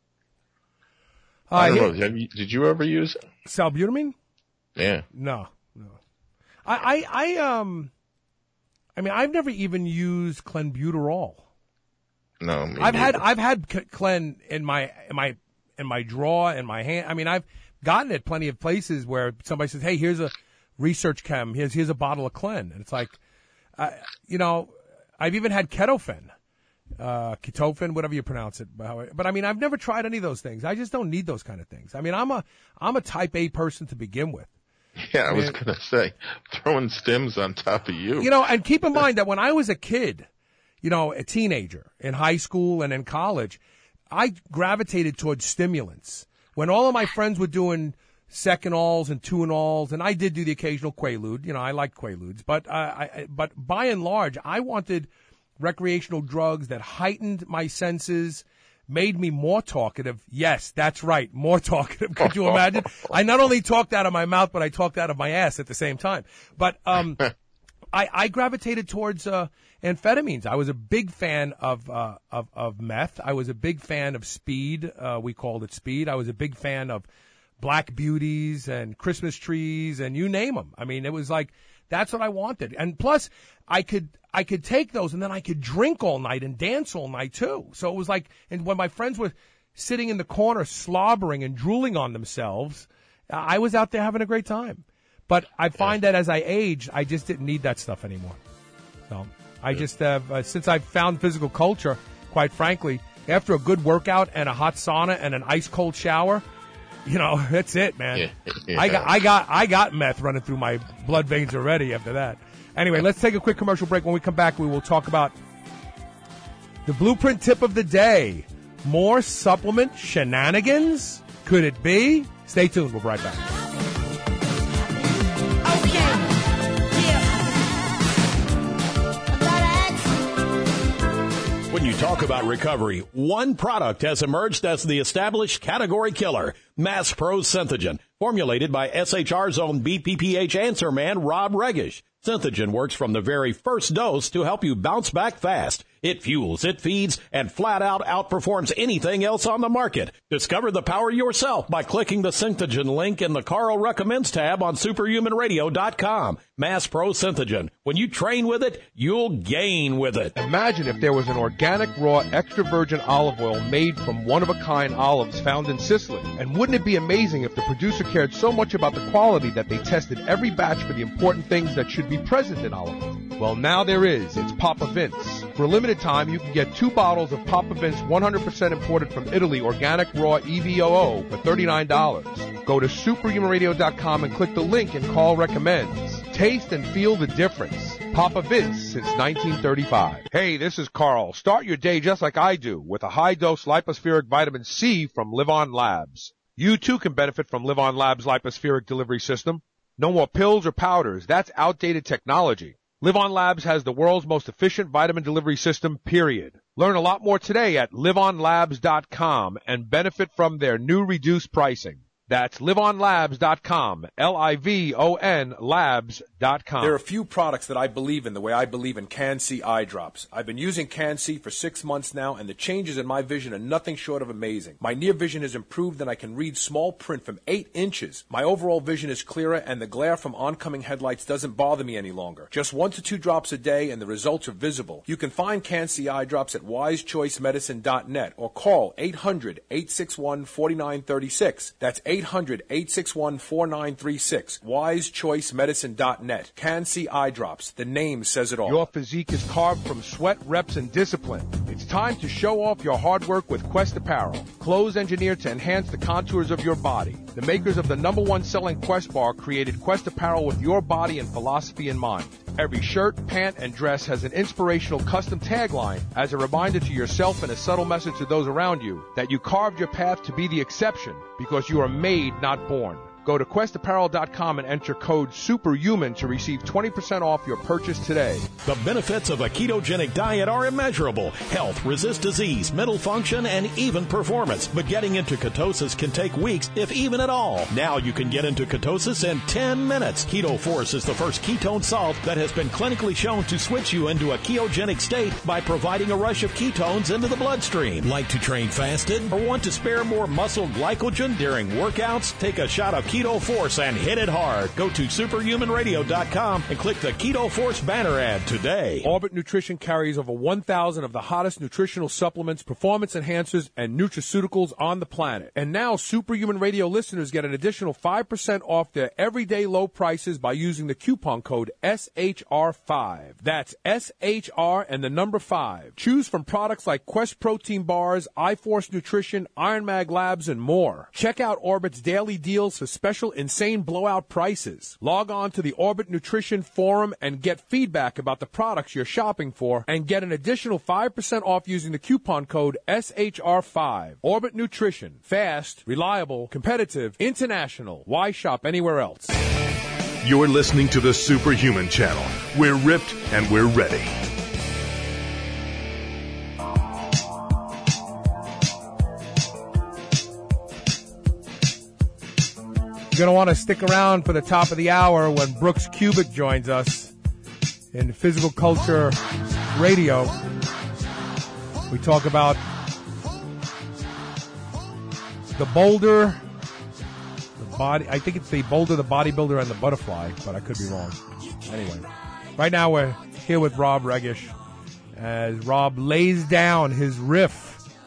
Uh, I don't yeah. know. Have you, did you ever use it? Salbutamine? Yeah. No, no. I, I, I, um, I mean, I've never even used clenbuterol. No, me I've neither. had, I've had clen in my, in my, in my drawer, in my hand. I mean, I've gotten it plenty of places where somebody says, "Hey, here's a research chem. Here's, here's a bottle of clen," and it's like, uh, you know, I've even had ketofen. Uh, ketofen, whatever you pronounce it. But I mean, I've never tried any of those things. I just don't need those kind of things. I mean, I'm a, I'm a type A person to begin with. Yeah, I, I was mean, going to say, throwing stems on top of you. You know, and keep in mind that when I was a kid, you know, a teenager in high school and in college, I gravitated towards stimulants. When all of my friends were doing Secanols and Tuinols, and I did do the occasional Quaalude. You know, I like Quaaludes, but uh, I, but by and large, I wanted recreational drugs that heightened my senses, made me more talkative. Yes, that's right, more talkative. Could you imagine? I not only talked out of my mouth, but I talked out of my ass at the same time. But um, I, I gravitated towards uh, amphetamines. I was a big fan of uh, of of meth. I was a big fan of speed. Uh, we called it speed. I was a big fan of Black Beauties and Christmas trees and you name them. I mean, it was like, that's what I wanted. And plus, I could I could take those and then I could drink all night and dance all night too. So it was like, and when my friends were sitting in the corner slobbering and drooling on themselves, I was out there having a great time. But I find that as I age, I just didn't need that stuff anymore. So I just have, uh, since I've found physical culture, quite frankly, after a good workout and a hot sauna and an ice cold shower, you know, that's it, man. Yeah, yeah. I got, I got, I got meth running through my blood veins already after that. Anyway, let's take a quick commercial break. When we come back, we will talk about the blueprint tip of the day. More supplement shenanigans? Could it be? Stay tuned. We'll be right back. When you talk about recovery, one product has emerged as the established category killer, Mass Pro Synthogen, formulated by S H R's own B P P H answer man, Rob Regish. Synthogen works from the very first dose to help you bounce back fast. It fuels, it feeds, and flat out outperforms anything else on the market. Discover the power yourself by clicking the Synthogen link in the Carl Recommends tab on superhuman radio dot com. Mass Pro Synthogen. When you train with it, you'll gain with it. Imagine if there was an organic, raw, extra virgin olive oil made from one-of-a-kind olives found in Sicily. And wouldn't it be amazing if the producer cared so much about the quality that they tested every batch for the important things that should be present in olive oil? Well, now there is. It's Papa Vince. For a limited time, you can get two bottles of Papa Vince one hundred percent imported from Italy organic raw E V O O for thirty-nine dollars. Go to superhuman radio dot com and click the link and call recommends. Taste and feel the difference. Papa Vince since nineteen thirty-five. Hey, this is Carl. Start your day just like I do with a high-dose lipospheric vitamin C from Live On Labs. You too can benefit from Live On Labs' lipospheric delivery system. No more pills or powders. That's outdated technology. Live On Labs has the world's most efficient vitamin delivery system, period. Learn a lot more today at live on labs dot com and benefit from their new reduced pricing. That's live on labs dot com, L I V O N labs dot com. There are a few products that I believe in the way I believe in Can-C eye drops. I've been using Can-C for six months now, and the changes in my vision are nothing short of amazing. My near vision has improved, and I can read small print from eight inches. My overall vision is clearer, and the glare from oncoming headlights doesn't bother me any longer. Just one to two drops a day, and the results are visible. You can find Can-C eye drops at wise choice medicine dot net or call eight hundred, eight six one, four nine three six. That's eight hundred, eight six one, four nine three six. wise choice medicine dot net. Can-C eye drops. The name says it all. Your physique is carved from sweat, reps, and discipline. It's time to show off your hard work with Quest Apparel. Clothes engineered to enhance the contours of your body. The makers of the number one selling Quest bar created Quest Apparel with your body and philosophy in mind. Every shirt, pant, and dress has an inspirational custom tagline as a reminder to yourself and a subtle message to those around you that you carved your path to be the exception because you are made, not born. Go to quest apparel dot com and enter code SUPERHUMAN to receive twenty percent off your purchase today. The benefits of a ketogenic diet are immeasurable. Health, resist disease, mental function, and even performance. But getting into ketosis can take weeks, if even at all. Now you can get into ketosis in ten minutes. Keto Force is the first ketone salt that has been clinically shown to switch you into a ketogenic state by providing a rush of ketones into the bloodstream. Like to train fasted or want to spare more muscle glycogen during workouts? Take a shot of Keto Force and hit it hard. Go to superhuman radio dot com and click the Keto Force banner ad today. Orbit Nutrition carries over one thousand of the hottest nutritional supplements, performance enhancers, and nutraceuticals on the planet. And now Superhuman Radio listeners get an additional five percent off their everyday low prices by using the coupon code S H R five. That's S H R and the number five. Choose from products like Quest Protein Bars, iForce Nutrition, Iron Mag Labs, and more. Check out Orbit's daily deals for special insane blowout prices. Log on to the Orbit Nutrition Forum and get feedback about the products you're shopping for and get an additional five percent off using the coupon code S H R five. Orbit Nutrition. Fast, reliable, competitive, international. Why shop anywhere else? You're listening to the Superhuman Channel. We're ripped and we're ready. You're going to want to stick around for the top of the hour when Brooks Cubic joins us in Physical Culture Radio. We talk about the boulder, the body. I think it's the boulder, the bodybuilder, and the butterfly, but I could be wrong. Anyway, right now we're here with Rob Regish as Rob lays down his riff.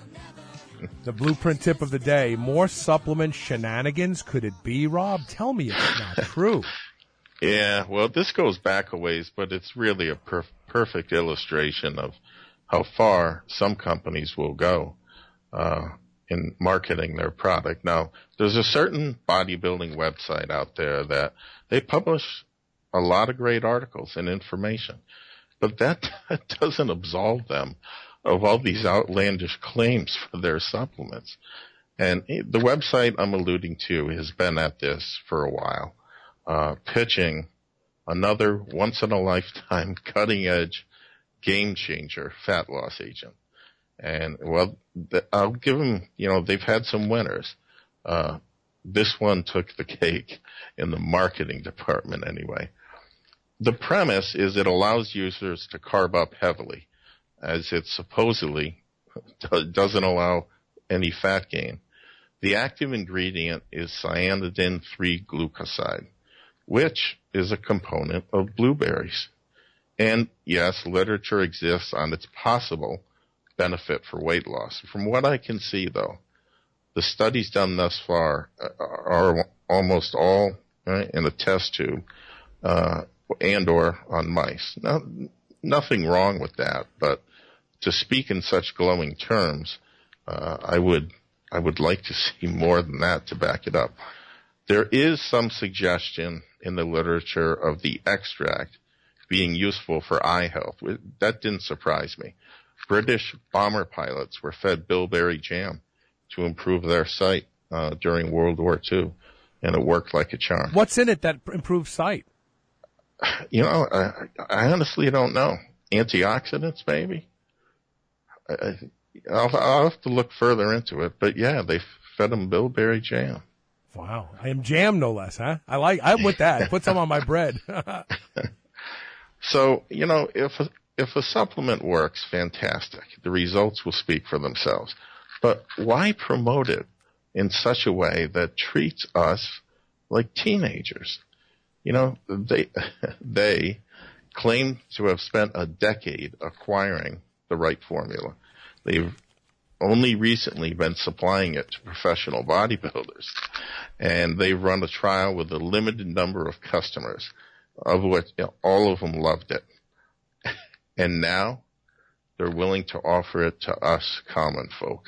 The blueprint tip of the day. More supplement shenanigans? Could it be, Rob? Tell me it's not true. Yeah, well, this goes back a ways, but it's really a perf- perfect illustration of how far some companies will go uh, in marketing their product. Now, there's a certain bodybuilding website out there that they publish a lot of great articles and information, but that doesn't absolve them of all these outlandish claims for their supplements. And the website I'm alluding to has been at this for a while, uh, pitching another once-in-a-lifetime, cutting-edge, game-changer fat loss agent. And, well, th- I'll give them, you know, they've had some winners. Uh, this one took the cake in the marketing department anyway. The premise is it allows users to carb up heavily, as it supposedly doesn't allow any fat gain. The active ingredient is cyanidin three glucoside, which is a component of blueberries. And yes, literature exists on its possible benefit for weight loss. From what I can see, though, the studies done thus far are almost all right, in a test tube uh, and or on mice. Now, nothing wrong with that, but to speak in such glowing terms, uh, I would I would like to see more than that to back it up. There is some suggestion in the literature of the extract being useful for eye health. That didn't surprise me. British bomber pilots were fed bilberry jam to improve their sight uh, during World War Two, and it worked like a charm. What's in it that improves sight? You know, I, I honestly don't know. Antioxidants, maybe? I, I'll, I'll have to look further into it, but yeah, they fed him bilberry jam. Wow, I am jam no less, huh? I like. I'm with that. Put some on my bread. So you know, if a, if a supplement works, fantastic. The results will speak for themselves. But why promote it in such a way that treats us like teenagers? You know, they they claim to have spent a decade acquiring the right formula. They've only recently been supplying it to professional bodybuilders, and they've run a trial with a limited number of customers, of which you know, all of them loved it. And now they're willing to offer it to us common folk.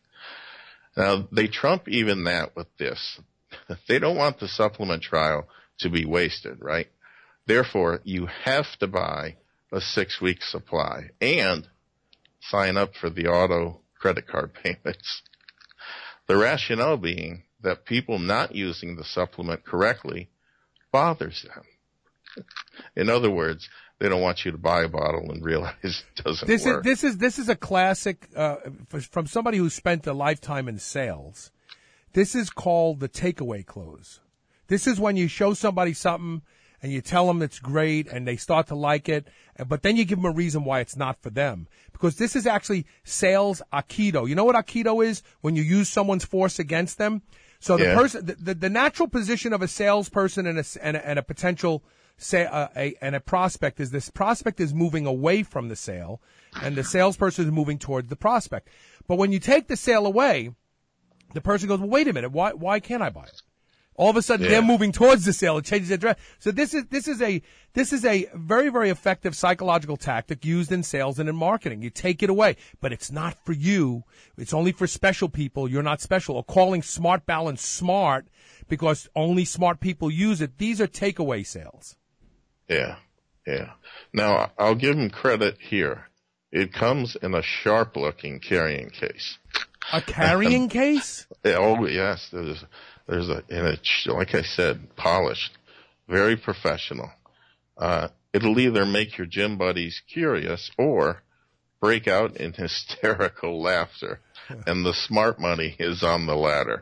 Now, they trump even that with this. They don't want the supplement trial to be wasted, right? Therefore, you have to buy a six-week supply and sign up for the auto credit card payments. The rationale being that people not using the supplement correctly bothers them. In other words, they don't want you to buy a bottle and realize it doesn't this work. Is, this is this is a classic uh, from somebody who spent a lifetime in sales. This is called the takeaway close. This is when you show somebody something and you tell them it's great and they start to like it, but then you give them a reason why it's not for them. Because this is actually sales aikido. You know what aikido is? When you use someone's force against them. So the Yeah. person, the, the, the natural position of a salesperson and a, and a, and a potential say uh, a, and a prospect is this prospect is moving away from the sale and the salesperson is moving towards the prospect. But when you take the sale away, the person goes, well, wait a minute, why why can't I buy it? All of a sudden, Yeah. they're moving towards the sale. It changes their direction. So this is this is a this is a very very effective psychological tactic used in sales and in marketing. You take it away, but it's not for you. It's only for special people. You're not special. Or calling Smart Balance smart because only smart people use it. These are takeaway sales. Yeah, yeah. Now, I'll give them credit here. It comes in a sharp-looking carrying case. A carrying case? Oh, yes. There's, there's a, and it's, like I said, polished, very professional. Uh, it'll either make your gym buddies curious or break out in hysterical laughter, and the smart money is on the latter.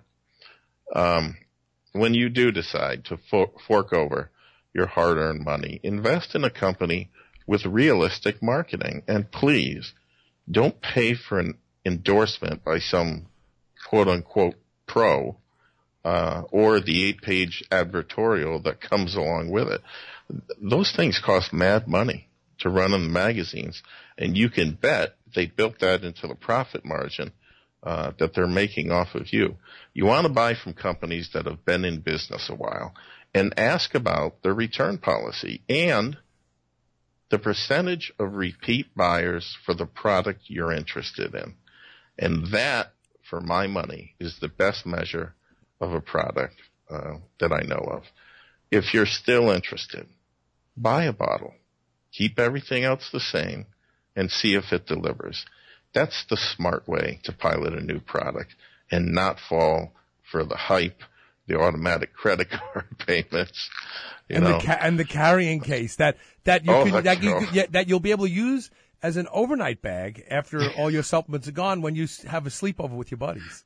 Um, when you do decide to fo- fork over your hard-earned money, invest in a company with realistic marketing, and please don't pay for an endorsement by some quote-unquote pro uh, or the eight-page advertorial that comes along with it. Those things cost mad money to run in the magazines, and you can bet they built that into the profit margin uh, that they're making off of you. You want to buy from companies that have been in business a while and ask about their return policy and the percentage of repeat buyers for the product you're interested in. And that, for my money, is the best measure of a product uh, that I know of. If you're still interested, buy a bottle. Keep everything else the same and see if it delivers. That's the smart way to pilot a new product and not fall for the hype, the automatic credit card payments, you and know. the ca- and the carrying case that that you Oh, can, that you no. could, yeah, that you'll be able to use as an overnight bag after all your supplements are gone when you s- have a sleepover with your buddies,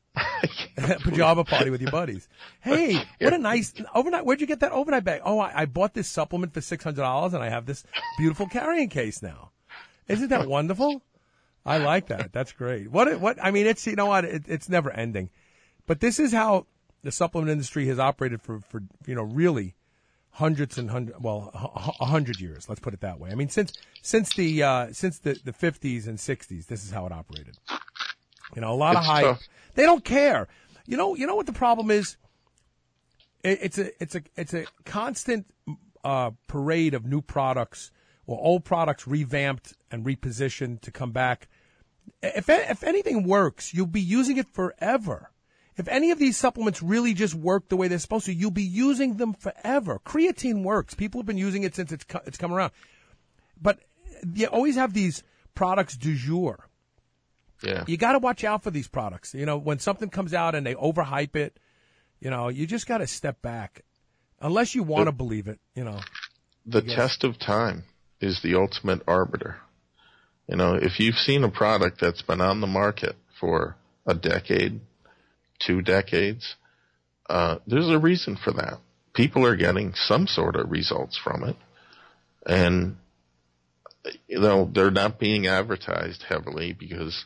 pajama party with your buddies. Hey, what a nice overnight! Where'd you get that overnight bag? Oh, I, I bought this supplement for six hundred dollars, and I have this beautiful carrying case now. Isn't that wonderful? I like that. That's great. What what I mean, it's you know what, it, it's never ending, but this is how the supplement industry has operated for, for you know, really hundreds and hundreds, well, a hundred years. Let's put it that way. I mean, since since the uh, since the, the fifties and sixties, this is how it operated. You know, a lot It's of hype. tough. They don't care. You know, you know what the problem is? It, it's a it's a it's a constant uh, parade of new products or old products revamped and repositioned to come back. If if anything works, you'll be using it forever. If any of these supplements really just work the way they're supposed to, you'll be using them forever. Creatine works. People have been using it since it's co- it's come around. But you always have these products du jour. Yeah. You got to watch out for these products. You know, when something comes out and they overhype it, you know, you just got to step back. Unless you want to believe it, you know. The test of time is the ultimate arbiter. You know, if you've seen a product that's been on the market for a decade, two decades, uh, there's a reason for that. People are getting some sort of results from it. And, you know, they're not being advertised heavily because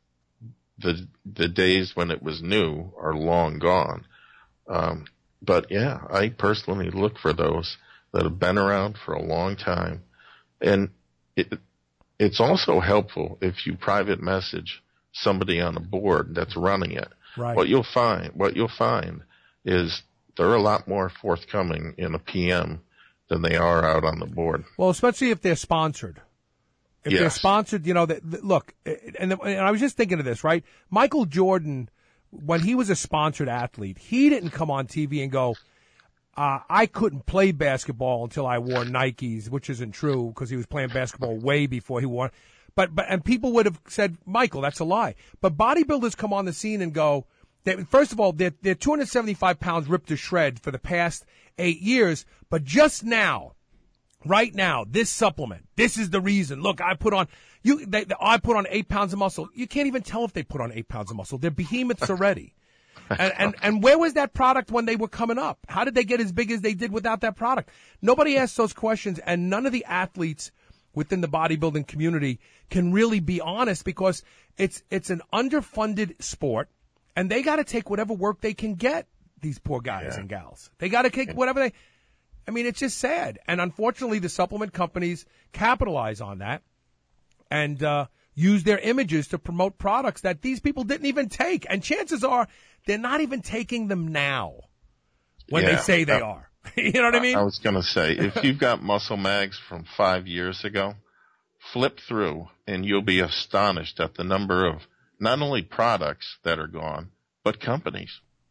the the days when it was new are long gone. Um, but, yeah, I personally look for those that have been around for a long time. And it, it's also helpful if you private message somebody on the board that's running it. Right. What you'll find, what you'll find is they're a lot more forthcoming in a P M than they are out on the board. Well, especially if they're sponsored. If yes. they're sponsored, you know, that, that, look, and, the, and I was just thinking of this, right? Michael Jordan, when he was a sponsored athlete, he didn't come on T V and go, uh, I couldn't play basketball until I wore Nikes, which isn't true because he was playing basketball way before he wore. But, but, and people would have said, Michael, that's a lie. But bodybuilders come on the scene and go, they, first of all, they're, they're two hundred seventy-five pounds ripped to shred for the past eight years. But just now, right now, this supplement, this is the reason. Look, I put on, you, they, they, I put on eight pounds of muscle. You can't even tell if they put on eight pounds of muscle. They're behemoths already. And, and, and where was that product when they were coming up? How did they get as big as they did without that product? Nobody asks those questions, and none of the athletes within the bodybuilding community can really be honest because it's, it's an underfunded sport. And they got to take whatever work they can get, these poor guys yeah. and gals. They got to take whatever they, I mean, it's just sad. And unfortunately, the supplement companies capitalize on that and uh, use their images to promote products that these people didn't even take. And chances are they're not even taking them now when yeah. they say they I, are. You know what I mean? I was going to say, if you've got muscle mags from five years ago, flip through and you'll be astonished at the number of not only products that are gone, but companies.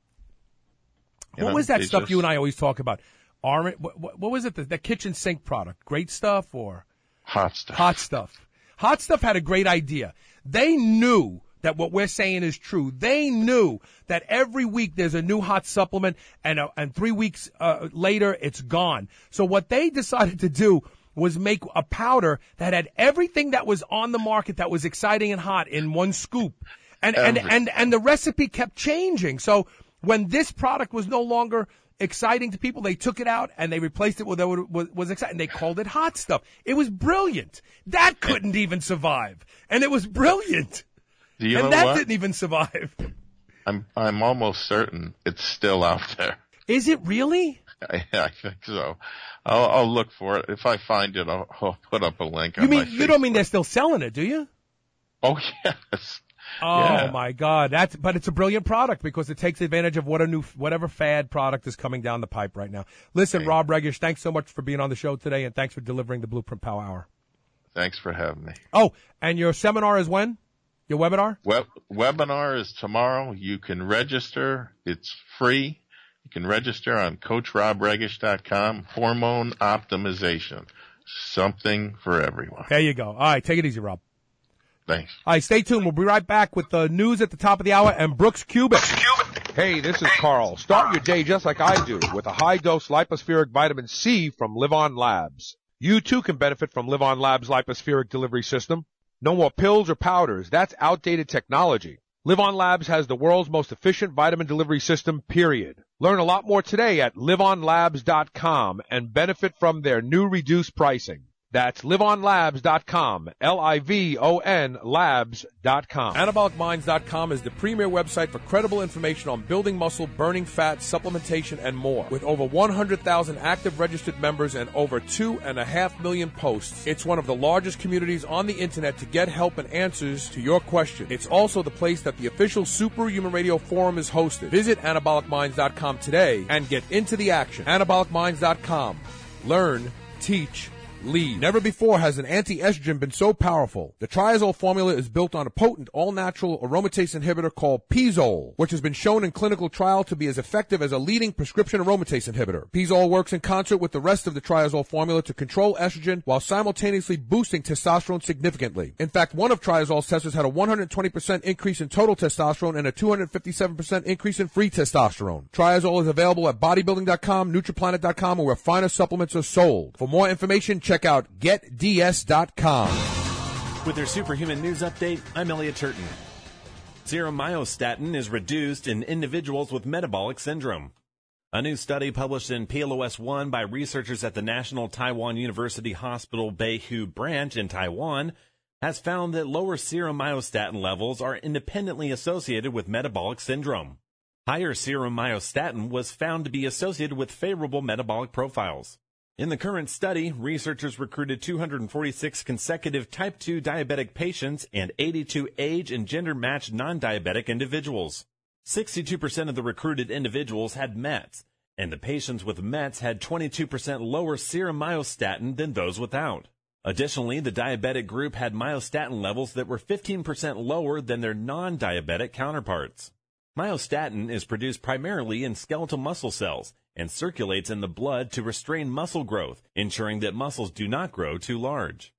You what know, was that stuff just, you and I always talk about? Orange, what, what, what was it? The, the kitchen sink product. Great Stuff or? Hot Stuff. Hot Stuff. Hot Stuff had a great idea. They knew that what we're saying is true. They knew that every week there's a new hot supplement and, uh, and three weeks uh, later it's gone. So what they decided to do was make a powder that had everything that was on the market that was exciting and hot in one scoop. And, and, and, and the recipe kept changing. So when this product was no longer exciting to people, they took it out and they replaced it with what was, was exciting. They called it Hot Stuff. It was brilliant. That couldn't even survive. And it was brilliant. Do you and know that what? didn't even survive. I'm, I'm almost certain it's still out there. Is it really? I, I think so. I'll, I'll look for it. If I find it, I'll, I'll put up a link You on mean my you don't Facebook. mean they're still selling it, do you? Oh yes. Oh yeah. my God! That's but it's a brilliant product because it takes advantage of what a new whatever fad product is coming down the pipe right now. Listen, Okay. Rob Regish, thanks so much for being on the show today, and thanks for delivering the Blueprint Power Hour. Thanks for having me. Oh, and your seminar is when? Your webinar? Web, webinar is tomorrow. You can register. It's free. You can register on coach rob regish dot com. Hormone optimization. Something for everyone. There you go. All right, take it easy, Rob. Thanks. All right, stay tuned. We'll be right back with the news at the top of the hour and Brooks Cubic. Hey, this is Carl. Start your day just like I do with a high-dose lipospheric vitamin C from Live On Labs. You too can benefit from Live On Labs' lipospheric delivery system. No more pills or powders. That's outdated technology. Live On Labs has the world's most efficient vitamin delivery system, period. Learn a lot more today at live on labs dot com and benefit from their new reduced pricing. That's live on labs dot com, L I V O N labs dot com. anabolic minds dot com is the premier website for credible information on building muscle, burning fat, supplementation, and more. With over one hundred thousand active registered members and over two and a half million posts, it's one of the largest communities on the internet to get help and answers to your questions. It's also the place that the official Superhuman Radio Forum is hosted. Visit anabolic minds dot com today and get into the action. anabolic minds dot com. Learn, teach, lead. Never before has an anti-estrogen been so powerful. The Triazole formula is built on a potent all-natural aromatase inhibitor called Pizole, which has been shown in clinical trial to be as effective as a leading prescription aromatase inhibitor. Pizole works in concert with the rest of the Triazole formula to control estrogen while simultaneously boosting testosterone significantly. In fact, one of Triazole's testers had a one hundred twenty percent increase in total testosterone and a two hundred fifty-seven percent increase in free testosterone. Triazole is available at bodybuilding dot com, nutriplanet dot com, or where finer supplements are sold. For more information, check out get d s dot com. With their Superhuman News Update, I'm Elliot Turton. Serum myostatin is reduced in individuals with metabolic syndrome. A new study published in P L O S one by researchers at the National Taiwan University Hospital Beihu branch in Taiwan has found that lower serum myostatin levels are independently associated with metabolic syndrome. Higher serum myostatin was found to be associated with favorable metabolic profiles. In the current study, researchers recruited two hundred forty-six consecutive type two diabetic patients and eighty-two age and gender-matched non-diabetic individuals. sixty-two percent of the recruited individuals had M E T S, and the patients with M E T S had twenty-two percent lower serum myostatin than those without. Additionally, the diabetic group had myostatin levels that were fifteen percent lower than their non-diabetic counterparts. Myostatin is produced primarily in skeletal muscle cells and circulates in the blood to restrain muscle growth, ensuring that muscles do not grow too large.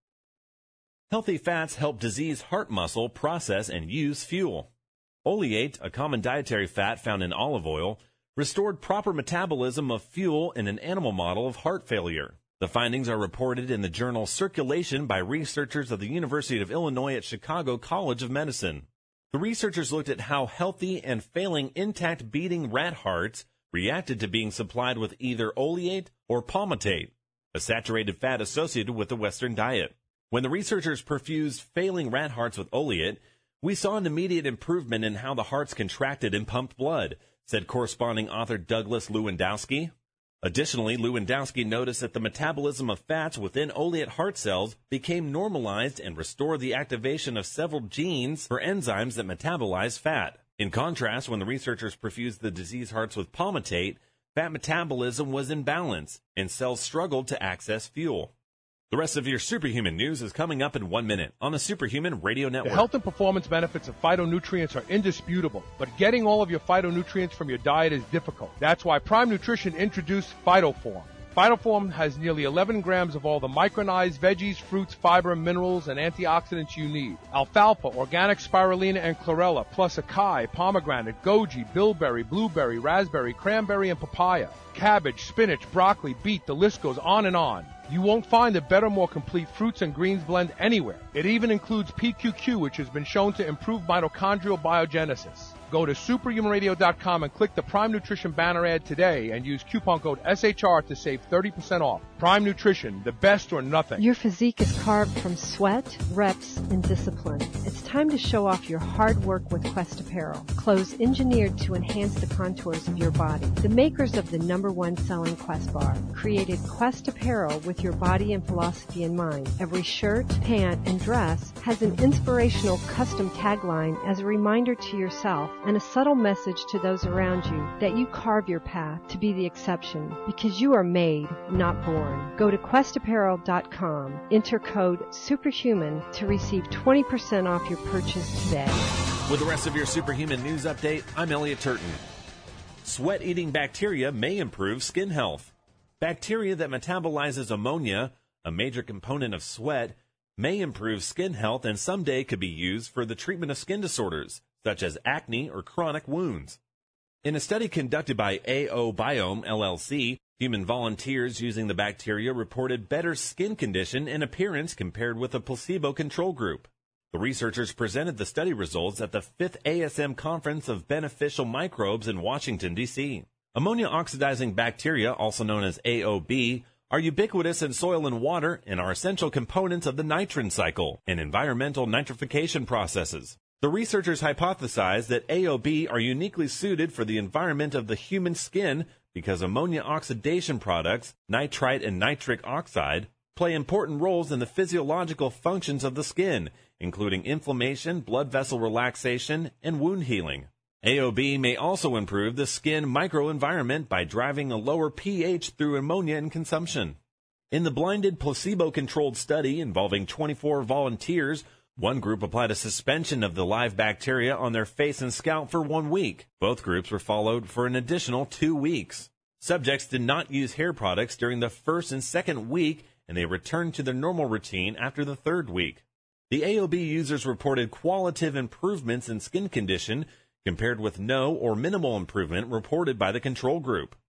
Healthy fats help diseased heart muscle process and use fuel. Oleate, a common dietary fat found in olive oil, restored proper metabolism of fuel in an animal model of heart failure. The findings are reported in the journal Circulation by researchers of the University of Illinois at Chicago College of Medicine. The researchers looked at how healthy and failing intact beating rat hearts reacted to being supplied with either oleate or palmitate, a saturated fat associated with the Western diet. When the researchers perfused failing rat hearts with oleate, we saw an immediate improvement in how the hearts contracted and pumped blood, said corresponding author Douglas Lewandowski. Additionally, Lewandowski noticed that the metabolism of fats within oleate heart cells became normalized and restored the activation of several genes for enzymes that metabolize fat. In contrast, when the researchers perfused the diseased hearts with palmitate, fat metabolism was in balance and cells struggled to access fuel. The rest of your Superhuman News is coming up in one minute on the Superhuman Radio Network. The health and performance benefits of phytonutrients are indisputable, but getting all of your phytonutrients from your diet is difficult. That's why Prime Nutrition introduced Phytoform. Phytoform has nearly eleven grams of all the micronized veggies, fruits, fiber, minerals, and antioxidants you need. Alfalfa, organic spirulina, and chlorella, plus acai, pomegranate, goji, bilberry, blueberry, raspberry, cranberry, and papaya. Cabbage, spinach, broccoli, beet, the list goes on and on. You won't find a better, more complete fruits and greens blend anywhere. It even includes P Q Q, which has been shown to improve mitochondrial biogenesis. Go to superhuman radio dot com and click the Prime Nutrition banner ad today and use coupon code S H R to save thirty percent off. Prime Nutrition, the best or nothing. Your physique is carved from sweat, reps, and discipline. It's time to show off your hard work with Quest Apparel. Clothes engineered to enhance the contours of your body. The makers of the number one selling Quest bar created Quest Apparel with your body and philosophy in mind. Every shirt, pant, and dress has an inspirational custom tagline as a reminder to yourself and a subtle message to those around you that you carve your path to be the exception because you are made, not born. Go to quest apparel dot com, enter code SUPERHUMAN to receive twenty percent off your purchase today. With the rest of your Superhuman News Update, I'm Elliot Turton. Sweat-eating bacteria may improve skin health. Bacteria that metabolizes ammonia, a major component of sweat, may improve skin health and someday could be used for the treatment of skin disorders, such as acne or chronic wounds. In a study conducted by AOBiome, L L C, human volunteers using the bacteria reported better skin condition and appearance compared with a placebo control group. The researchers presented the study results at the fifth A S M Conference of Beneficial Microbes in Washington, D C Ammonia-oxidizing bacteria, also known as A O B, are ubiquitous in soil and water and are essential components of the nitrin cycle and environmental nitrification processes. The researchers hypothesized that A O B are uniquely suited for the environment of the human skin because ammonia oxidation products, nitrite and nitric oxide, play important roles in the physiological functions of the skin, including inflammation, blood vessel relaxation, and wound healing. A O B may also improve the skin microenvironment by driving a lower pH through ammonia in consumption. In the blinded placebo-controlled study involving twenty-four volunteers, one group applied a suspension of the live bacteria on their face and scalp for one week. Both groups were followed for an additional two weeks. Subjects did not use hair products during the first and second week, and they returned to their normal routine after the third week. The A O B users reported qualitative improvements in skin condition compared with no or minimal improvement reported by the control group.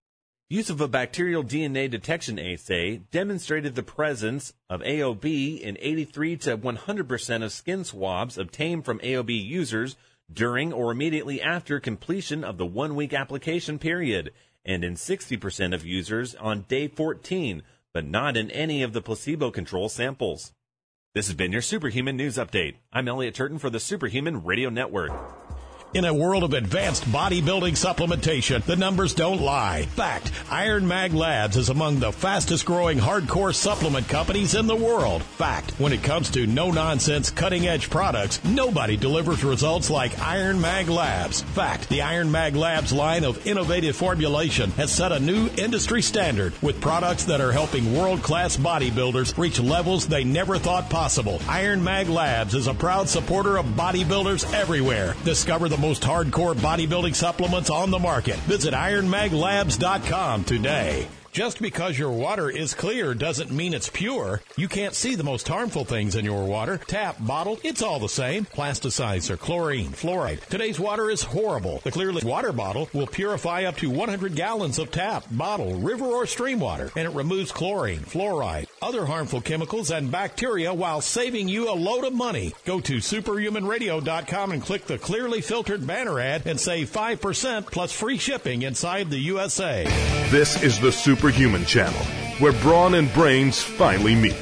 Use of a bacterial D N A detection assay demonstrated the presence of A O B in eighty-three to one hundred percent of skin swabs obtained from A O B users during or immediately after completion of the one-week application period, and in sixty percent of users on day fourteen, but not in any of the placebo control samples. This has been your Superhuman News Update. I'm Elliot Turton for the Superhuman Radio Network. In a world of advanced bodybuilding supplementation, the numbers don't lie. Fact, Iron Mag Labs is among the fastest growing hardcore supplement companies in the world. Fact, when it comes to no-nonsense, cutting-edge products, nobody delivers results like Iron Mag Labs. Fact, the Iron Mag Labs line of innovative formulation has set a new industry standard with products that are helping world-class bodybuilders reach levels they never thought possible. Iron Mag Labs is a proud supporter of bodybuilders everywhere. Discover the most hardcore bodybuilding supplements on the market. Visit iron mag labs dot com today. Just because your water is clear doesn't mean it's pure. You can't see the most harmful things in your water. Tap, bottle, it's all the same. Plasticides or chlorine, fluoride. Today's water is horrible. The Clearly water bottle will purify up to one hundred gallons of tap, bottle, river, or stream water, and it removes chlorine, fluoride, other harmful chemicals, and bacteria while saving you a load of money. Go to superhuman radio dot com and click the Clearly Filtered banner ad and save five percent plus free shipping inside the U S A. This is the Superhuman Channel, where brawn and brains finally meet.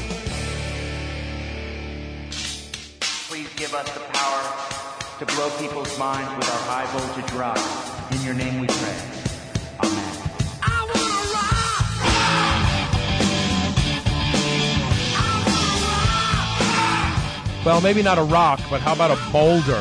Please give us the power to blow people's minds with our high voltage rock. In your name we pray. Amen. I wanna rock! I wanna rock! Well, maybe not a rock, but how about a boulder?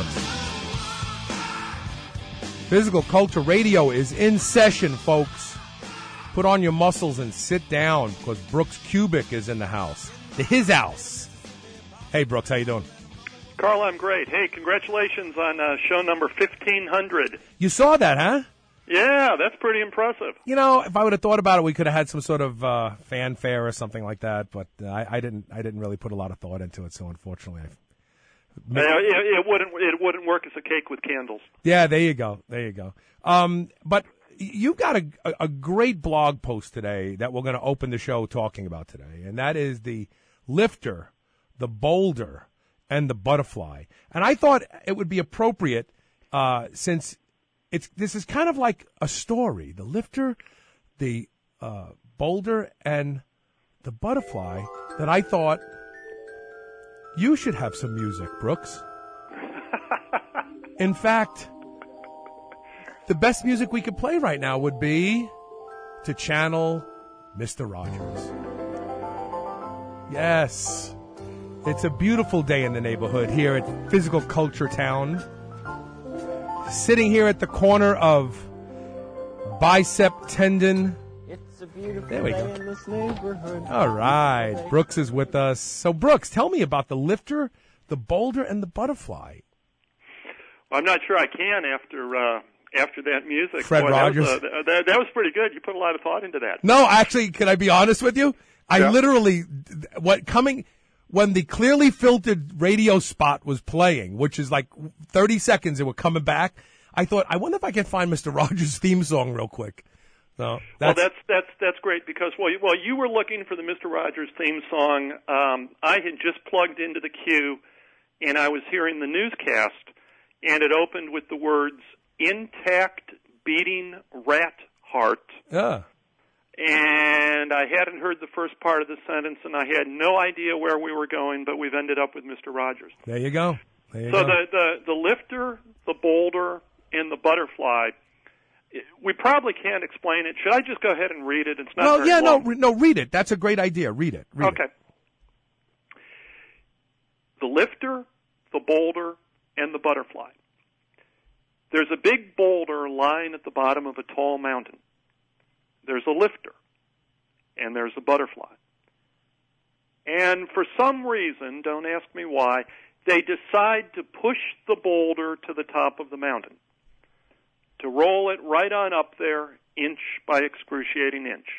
Physical Culture Radio is in session, folks. Put on your muscles and sit down, because Brooks Kubik is in the house. The his house. Hey, Brooks, how you doing? Carl, I'm great. Hey, congratulations on uh, show number fifteen hundred. You saw that, huh? Yeah, that's pretty impressive. You know, if I would have thought about it, we could have had some sort of uh, fanfare or something like that, but uh, I, I didn't. I didn't really put a lot of thought into it, so unfortunately, I've Uh, it, it wouldn't. It wouldn't work as a cake with candles. Yeah, there you go. There you go. Um, but you've got a, a great blog post today that we're going to open the show talking about today, and that is the lifter, the boulder, and the butterfly. And I thought it would be appropriate uh, since it's this is kind of like a story: the lifter, the uh, boulder, and the butterfly. That I thought you should have some music, Brooks. In fact, the best music we could play right now would be to channel Mister Rogers. Yes. It's a beautiful day in the neighborhood here at Physical Culture Town. Sitting here at the corner of Bicep Tendon. It's a beautiful There we day go. in this neighborhood. All right. Brooks is with us. So, Brooks, tell me about the lifter, the boulder, and the butterfly. I'm not sure I can after uh, after that music. Fred Boy, Rogers. That was, uh, that, that was pretty good. You put a lot of thought into that. No, actually, can I be honest with you? I Yeah. literally, what coming, when the Clearly Filtered radio spot was playing, which is like thirty seconds, and we're coming back, I thought, I wonder if I can find Mister Rogers' theme song real quick. So Well, that's, that's that's that's great because well, you, well, you were looking for the Mister Rogers theme song. Um, I had just plugged into the queue, and I was hearing the newscast, and it opened with the words "intact beating rat heart." yeah. And I hadn't heard the first part of the sentence, and I had no idea where we were going, but we've ended up with Mister Rogers. There you go. There you So go. the, the, the lifter, the boulder, and the butterfly, we probably can't explain it. Should I just go ahead and read it? It's not well, very yeah, long. no, re- no, read it. That's a great idea. Read it. Read Okay. it. The lifter, the boulder, and the butterfly. There's a big boulder lying at the bottom of a tall mountain. There's a lifter, and there's a butterfly. And for some reason, don't ask me why, they decide to push the boulder to the top of the mountain, to roll it right on up there, inch by excruciating inch.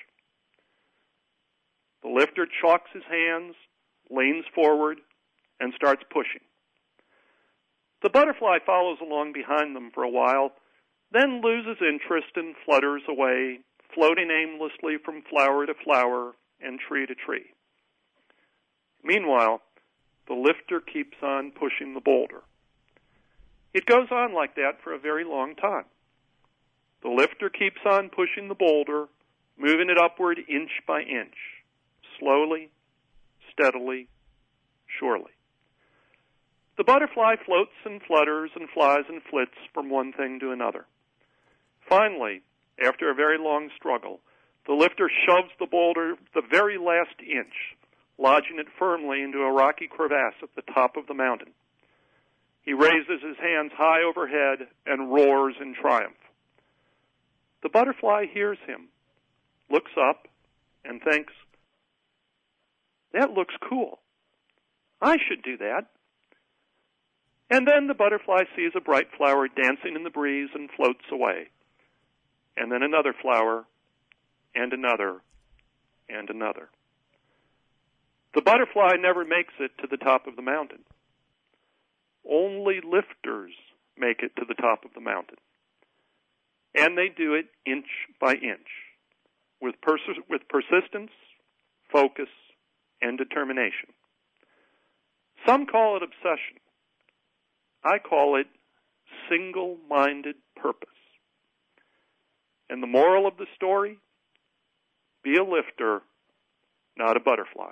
The lifter chalks his hands, leans forward, and starts pushing. The butterfly follows along behind them for a while, then loses interest and flutters away floating aimlessly from flower to flower and tree to tree. Meanwhile, the lifter keeps on pushing the boulder. It goes on like that for a very long time. The lifter keeps on pushing the boulder, moving it upward inch by inch, slowly, steadily, surely. The butterfly floats and flutters and flies and flits from one thing to another. Finally, after a very long struggle, the lifter shoves the boulder the very last inch, lodging it firmly into a rocky crevasse at the top of the mountain. He raises his hands high overhead and roars in triumph. The butterfly hears him, looks up, and thinks, "That looks cool. I should do that." And then the butterfly sees a bright flower dancing in the breeze and floats away. And then another flower, and another, and another. The butterfly never makes it to the top of the mountain. Only lifters make it to the top of the mountain. And they do it inch by inch, with, pers- with persistence, focus, and determination. Some call it obsession. I call it single-minded purpose. And the moral of the story? Be a lifter, not a butterfly.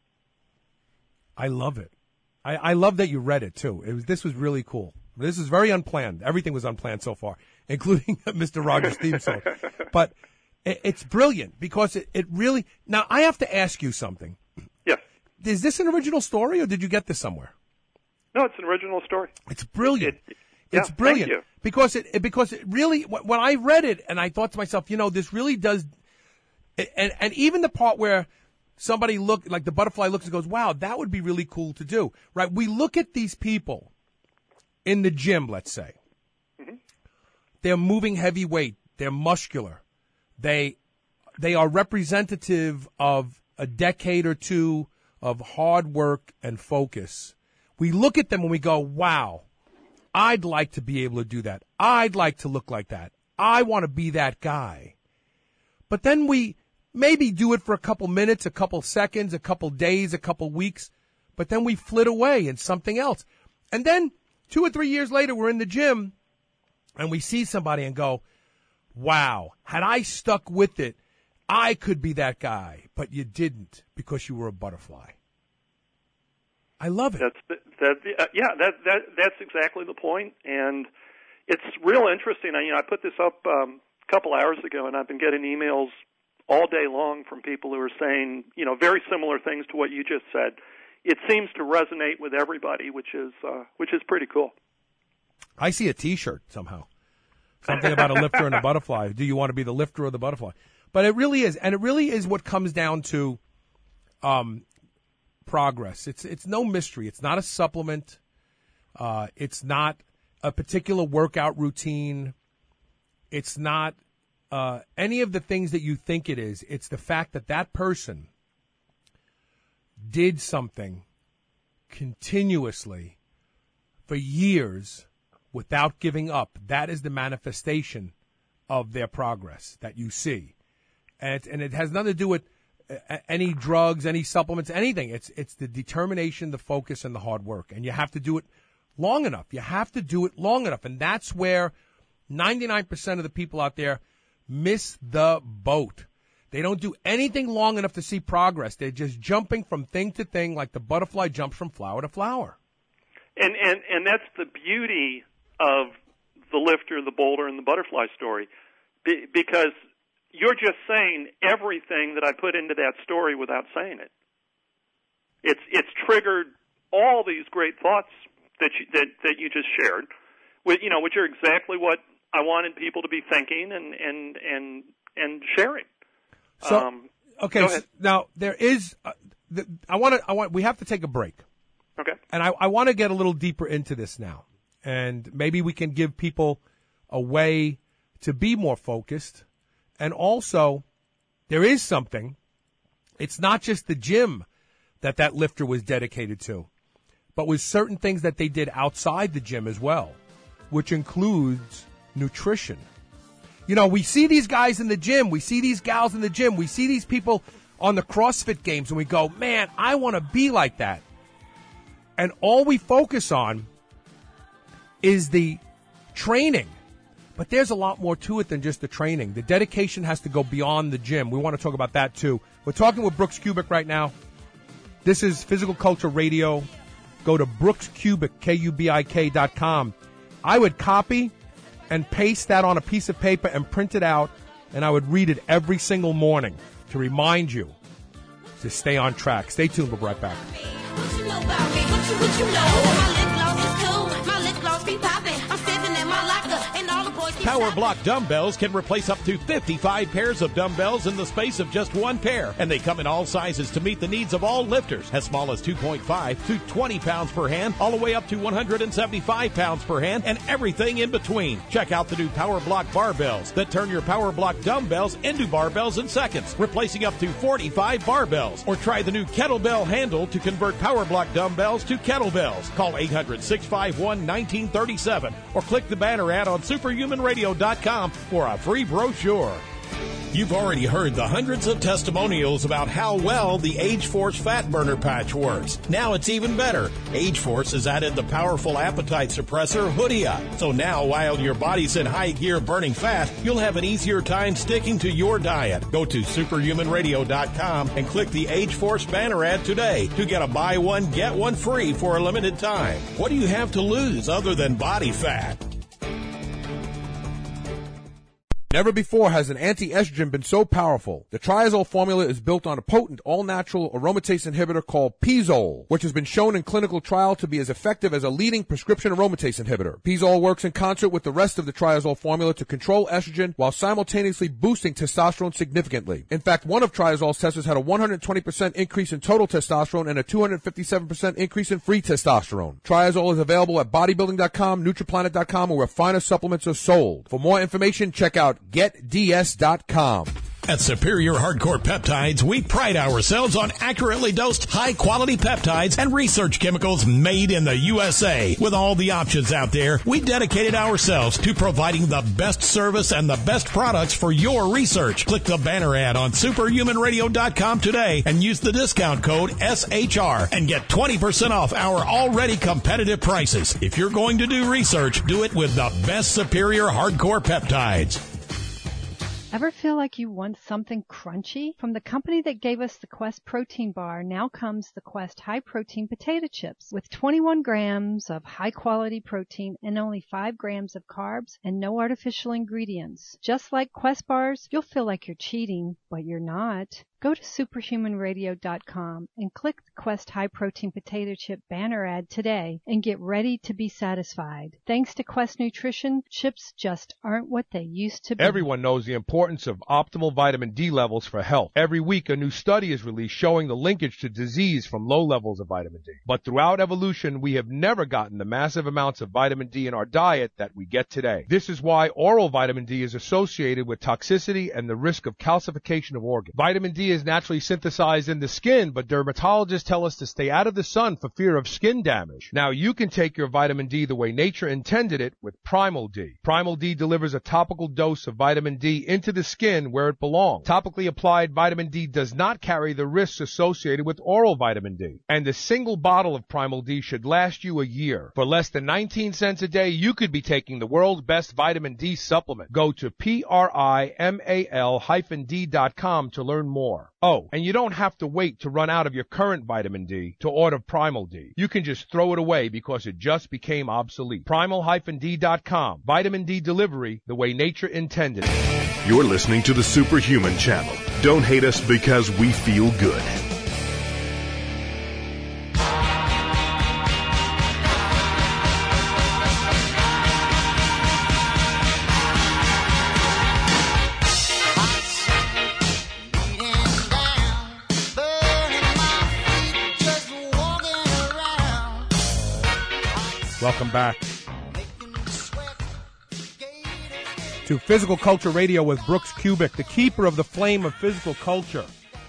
I love it. I, I love that you read it, too. It was, this was really cool. This is very unplanned. Everything was unplanned so far, including Mister Rogers' theme song. But it, it's brilliant because it, it really... Now, I have to ask you something. Yes. Is this an original story, or did you get this somewhere? No, it's an original story. It's brilliant. It, it's yeah, brilliant. Thank you. Because it, it because it really... When I read it, and I thought to myself, you know, this really does... And, and even the part where... Somebody look like the butterfly looks and goes, wow, that would be really cool to do, right? We look at these people in the gym, let's say. Mm-hmm. They're moving heavy weight. They're muscular. They, they are representative of a decade or two of hard work and focus. We look at them and we go, wow, I'd like to be able to do that. I'd like to look like that. I want to be that guy. But then we maybe do it for a couple minutes, a couple seconds, a couple days, a couple weeks, but then we flit away in something else. And then two or three years later, we're in the gym and we see somebody and go, wow, had I stuck with it, I could be that guy, but you didn't because you were a butterfly. I love it. That's that. Uh, yeah, that that that's exactly the point, and it's real interesting. I, you know, I put this up um, a couple hours ago, and I've been getting emails all day long from people who are saying, you know, very similar things to what you just said. It seems to resonate with everybody, which is uh, which is pretty cool. I see a T-shirt somehow. Something about a lifter and a butterfly. Do you want to be the lifter or the butterfly? But it really is, and it really is what comes down to um, progress. It's it's no mystery. It's not a supplement. Uh, it's not a particular workout routine. It's not uh, any of the things that you think it is. It's the fact that that person did something continuously for years without giving up. That is the manifestation of their progress that you see. And it, and it has nothing to do with any drugs, any supplements, anything. It's it's the determination, the focus, and the hard work. And you have to do it long enough. You have to do it long enough. And that's where ninety-nine percent of the people out there miss the boat. They don't do anything long enough to see progress. They're just jumping from thing to thing like the butterfly jumps from flower to flower. And and, and that's the beauty of the lifter, the boulder, and the butterfly story, Be, because you're just saying everything that I put into that story without saying it. It's it's triggered all these great thoughts that you, that that you just shared, with you know, which are exactly what I wanted people to be thinking and and and and sharing. So um, okay, so now there is. Uh, the, I want to. I want. We have to take a break. Okay. And I, I want to get a little deeper into this now, and maybe we can give people a way to be more focused. And also, there is something. It's not just the gym that that lifter was dedicated to, but with certain things that they did outside the gym as well, which includes nutrition. You know, we see these guys in the gym. We see these gals in the gym. We see these people on the CrossFit games, and we go, man, I want to be like that. And all we focus on is the training. But there's a lot more to it than just the training. The dedication has to go beyond the gym. We want to talk about that, too. We're talking with Brooks Kubik right now. This is Physical Culture Radio. Go to Brooks Kubik, K U B I K dot com. I would copy and paste that on a piece of paper and print it out, and I would read it every single morning to remind you to stay on track. Stay tuned. We'll be right back. What you know about me? What you, what you know? My lip gloss is cool. My lip gloss be popping. I'm stepping in my locker, and all the boys keep Power stopping. Block dumbbells can replace up to fifty-five pairs of dumbbells in the space of just one pair. And they come in all sizes to meet the needs of all lifters, as small as two point five to twenty pounds per hand, all the way up to one hundred seventy-five pounds per hand, and everything in between. Check out the new Power Block barbells that turn your Power Block dumbbells into barbells in seconds, replacing up to forty-five barbells. Or try the new kettlebell handle to convert Power Block dumbbells to kettlebells. Call eight hundred, six five one, one nine three seven or click the banner ad on superhuman radio dot com for a free brochure. You've already heard the hundreds of testimonials about how well the Age Force Fat Burner Patch works. Now it's even better. Age Force has added the powerful appetite suppressor Hoodia. So now, while your body's in high gear burning fat, you'll have an easier time sticking to your diet. Go to superhuman radio dot com and click the Age Force banner ad today to get a buy one, get one free for a limited time. What do you have to lose other than body fat? Never before has an anti-estrogen been so powerful. The Triazole formula is built on a potent, all-natural aromatase inhibitor called Pizole, which has been shown in clinical trial to be as effective as a leading prescription aromatase inhibitor. Pizole works in concert with the rest of the Triazole formula to control estrogen while simultaneously boosting testosterone significantly. In fact, one of Triazole's testers had a one hundred twenty percent increase in total testosterone and a two hundred fifty-seven percent increase in free testosterone. Triazole is available at bodybuilding dot com, Nutriplanet dot com, or where finer supplements are sold. For more information, check out get d s dot com. At Superior Hardcore Peptides, we pride ourselves on accurately dosed, high-quality peptides and research chemicals made in the U S A. With all the options out there, we dedicated ourselves to providing the best service and the best products for your research. Click the banner ad on superhuman radio dot com today and use the discount code S H R and get twenty percent off our already competitive prices. If you're going to do research, do it with the best Superior Hardcore Peptides. Ever feel like you want something crunchy? From the company that gave us the Quest protein bar, now comes the Quest high protein potato chips with twenty-one grams of high quality protein and only five grams of carbs and no artificial ingredients. Just like Quest bars, you'll feel like you're cheating, but you're not. Go to superhuman radio dot com and click the Quest High Protein Potato Chip banner ad today and get ready to be satisfied. Thanks to Quest Nutrition, chips just aren't what they used to be. Everyone knows the importance of optimal vitamin D levels for health. Every week, a new study is released showing the linkage to disease from low levels of vitamin D. But throughout evolution, we have never gotten the massive amounts of vitamin D in our diet that we get today. This is why oral vitamin D is associated with toxicity and the risk of calcification of organs. Vitamin D is naturally synthesized in the skin, but dermatologists tell us to stay out of the sun for fear of skin damage. Now, you can take your vitamin D the way nature intended it with Primal D. Primal D delivers a topical dose of vitamin D into the skin where it belongs. Topically applied vitamin D does not carry the risks associated with oral vitamin D. And a single bottle of Primal D should last you a year. For less than nineteen cents a day, you could be taking the world's best vitamin D supplement. Go to primal D dot com to learn more. Oh, and you don't have to wait to run out of your current vitamin D to order Primal D. You can just throw it away because it just became obsolete. primal D dot com. Vitamin D delivery the way nature intended it. You're listening to the Superhuman Channel. Don't hate us because we feel good. Welcome back to Physical Culture Radio with Brooks Kubik, the keeper of the flame of physical culture.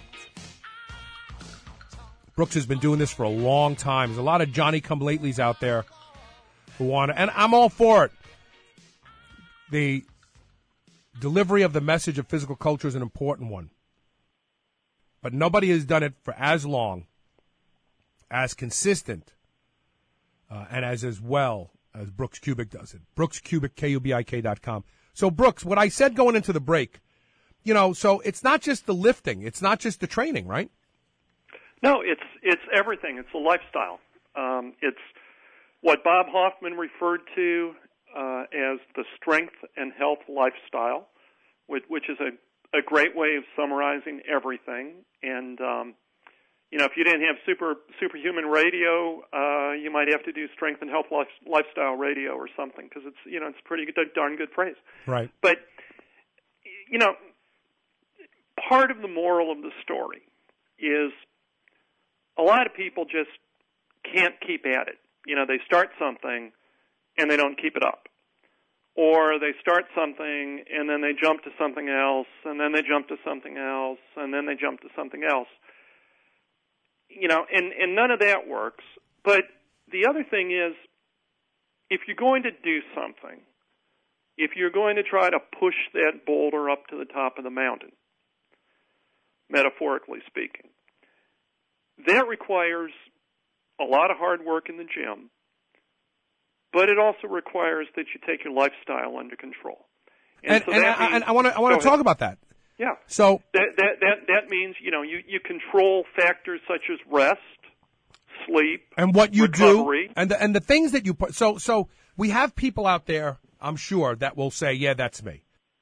Brooks has been doing this for a long time. There's a lot of Johnny-come-latelys out there who want to, and I'm all for it. The Delivery of the message of physical culture is an important one. But nobody has done it for as long, as consistent, uh, and as as well as Brooks Kubik does it. Brooks Kubik, K U B I K dot com. So, Brooks, what I said going into the break, you know, so it's not just the lifting. It's not just the training, right? No, it's it's everything. It's a lifestyle. Um, it's what Bob Hoffman referred to uh, as the strength and health lifestyle, which, which is a, a great way of summarizing everything. And, um, you know, if you didn't have super superhuman radio, uh, you might have to do strength and health life, lifestyle radio or something, because it's, you know, it's a pretty good, darn good phrase. Right. But, you know, part of the moral of the story is a lot of people just can't keep at it. You know, they start something and they don't keep it up. Or they start something and then they jump to something else, and then they jump to something else, and then they jump to something else. You know, and, and none of that works. But the other thing is, if you're going to do something, if you're going to try to push that boulder up to the top of the mountain, metaphorically speaking, that requires a lot of hard work in the gym, but it also requires that you take your lifestyle under control. And, And, so and, that I, means, and I want to I want go to talk ahead. about that. Yeah. So that that that that means, you know, you you control factors such as rest, sleep, and what you recovery. do, and the, and the things that you put. So so we have people out there, I'm sure, that will say, "Yeah, that's me."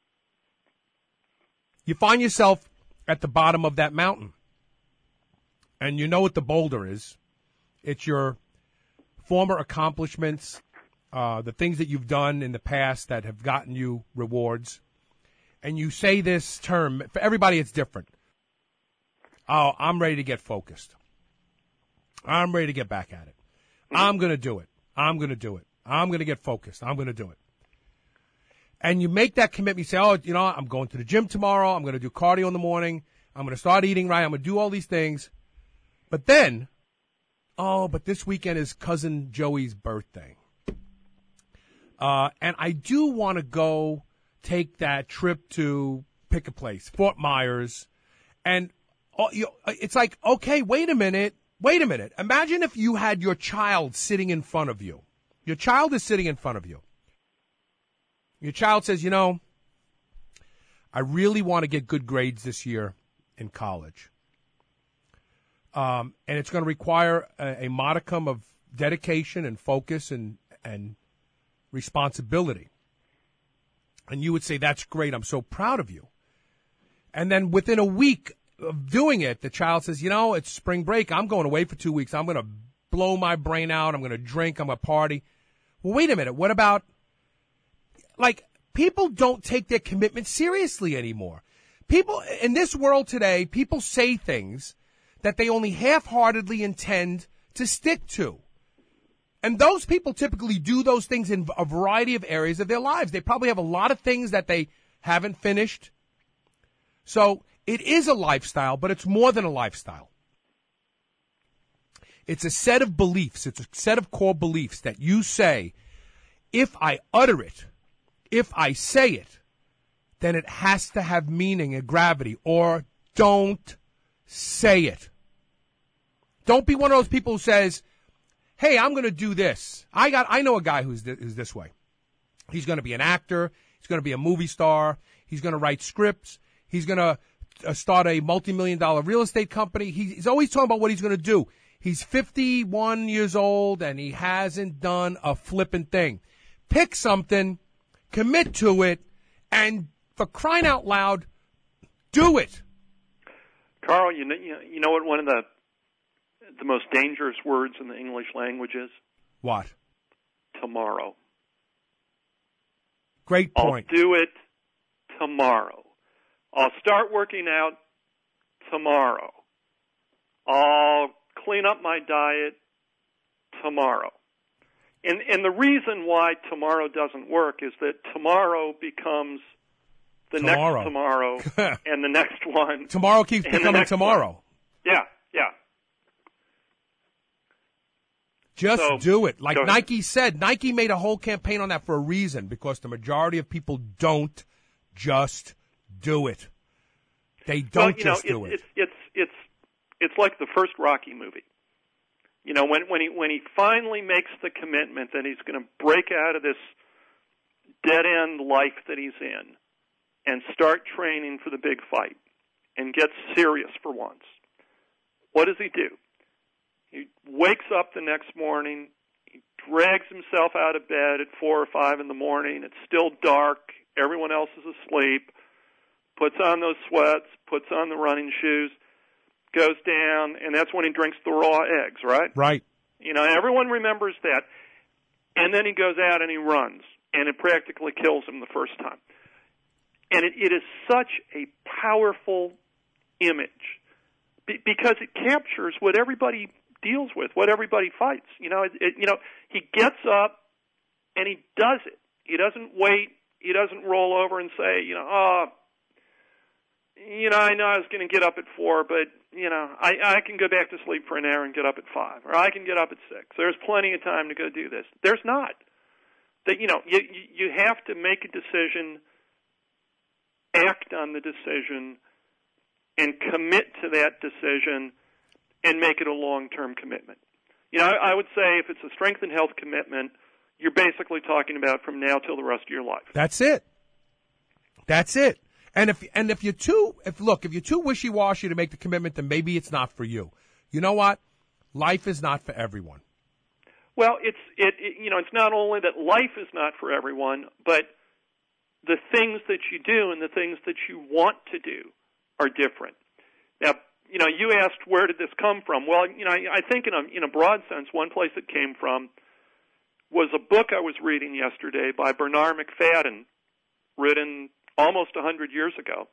You find yourself at the bottom of that mountain, and you know what the boulder is. It's your former accomplishments, uh, the things that you've done in the past that have gotten you rewards. And you say this term, for everybody it's different. Oh, I'm ready to get focused. I'm ready to get back at it. I'm going to do it. I'm going to do it. I'm going to get focused. I'm going to do it. And you make that commitment. You say, oh, you know, I'm going to the gym tomorrow. I'm going to do cardio in the morning. I'm going to start eating right. I'm going to do all these things. But then, oh, but this weekend is Cousin Joey's birthday. Uh, and I do want to go take that trip to pick a place, Fort Myers. And oh, you, it's like, okay, wait a minute. Wait a minute. Imagine if you had your child sitting in front of you. Your child is sitting in front of you. Your child says, you know, I really want to get good grades this year in college. Um, and it's going to require a, a modicum of dedication and focus and, and responsibility. And you would say, that's great. I'm so proud of you. And then within a week of doing it, the child says, you know, it's spring break. I'm going away for two weeks. I'm going to blow my brain out. I'm going to drink. I'm going to party. Well, wait a minute. What about, like, people don't take their commitment seriously anymore. People, in this world today, people say things that they only half-heartedly intend to stick to. And those people typically do those things in a variety of areas of their lives. They probably have a lot of things that they haven't finished. So it is a lifestyle, but it's more than a lifestyle. It's a set of beliefs. It's a set of core beliefs that you say, if I utter it, if I say it, then it has to have meaning and gravity, or don't say it. Don't be one of those people who says, hey, I'm going to do this. I got. I know a guy who's, th- who's this way. He's going to be an actor. He's going to be a movie star. He's going to write scripts. He's going to uh, start a multi-million dollar real estate company. He, he's always talking about what he's going to do. He's fifty-one years old, and he hasn't done a flippin' thing. Pick something, commit to it, and for crying out loud, do it. Carl, you know, you know what one of the the most dangerous words in the English language is? What? Tomorrow. Great point. I'll do it tomorrow. I'll start working out tomorrow. I'll clean up my diet tomorrow. And and the reason why tomorrow doesn't work is that tomorrow becomes the tomorrow. next tomorrow and the next one. Tomorrow keeps becoming tomorrow. One. Yeah, yeah. Just so, do it. Like Nike said, Nike made a whole campaign on that for a reason, because the majority of people don't just do it. They don't well, you just know, do it. It's, it's it's it's like the first Rocky movie. You know, when when he when he finally makes the commitment that he's going to break out of this dead end life that he's in and start training for the big fight and get serious for once. What does he do? He wakes up the next morning. He drags himself out of bed at four or five in the morning. It's still dark. Everyone else is asleep. Puts on those sweats, puts on the running shoes, goes down, and that's when he drinks the raw eggs, right? Right. You know, everyone remembers that. And then he goes out and he runs, and it practically kills him the first time. And it, it is such a powerful image be, because it captures what everybody deals with, what everybody fights. You know, it, it, you know, he gets up and he does it. He doesn't wait. He doesn't roll over and say, you know, oh, you know, I know I was going to get up at four, but, you know, I, I can go back to sleep for an hour and get up at five, or I can get up at six. There's plenty of time to go do this. There's not. That, you know, you, you have to make a decision, act on the decision, and commit to that decision and make it a long-term commitment. You know, I, I would say if it's a strength and health commitment, you're basically talking about from now till the rest of your life. That's it. That's it. And if and if you're too if look if you're too wishy-washy to make the commitment, then maybe it's not for you. You know what? Life is not for everyone. Well, it's it, it you know it's not only that life is not for everyone, but the things that you do and the things that you want to do are different. Now, you know, you asked where did this come from? Well, you know, I, I think in a in a broad sense, one place it came from was a book I was reading yesterday by Bernard McFadden, written almost a hundred years ago.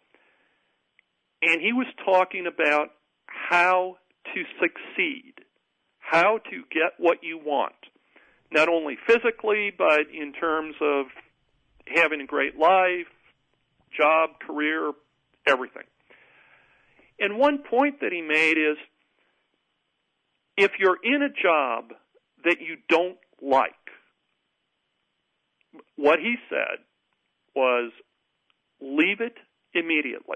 And he was talking about how to succeed, how to get what you want, not only physically, but in terms of having a great life, job, career, everything. And one point that he made is, if you're in a job that you don't like, what he said was, leave it immediately.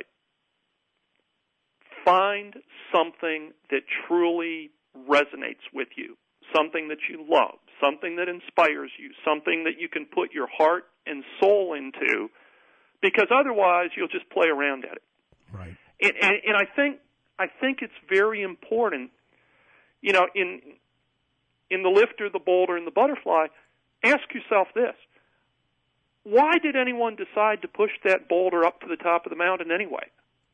Find something that truly resonates with you, something that you love, something that inspires you, something that you can put your heart and soul into, because otherwise you'll just play around at it. Right. And, and, and I think I think it's very important, you know, in in the lifter, the boulder, and the butterfly, ask yourself this. Why did anyone decide to push that boulder up to the top of the mountain anyway?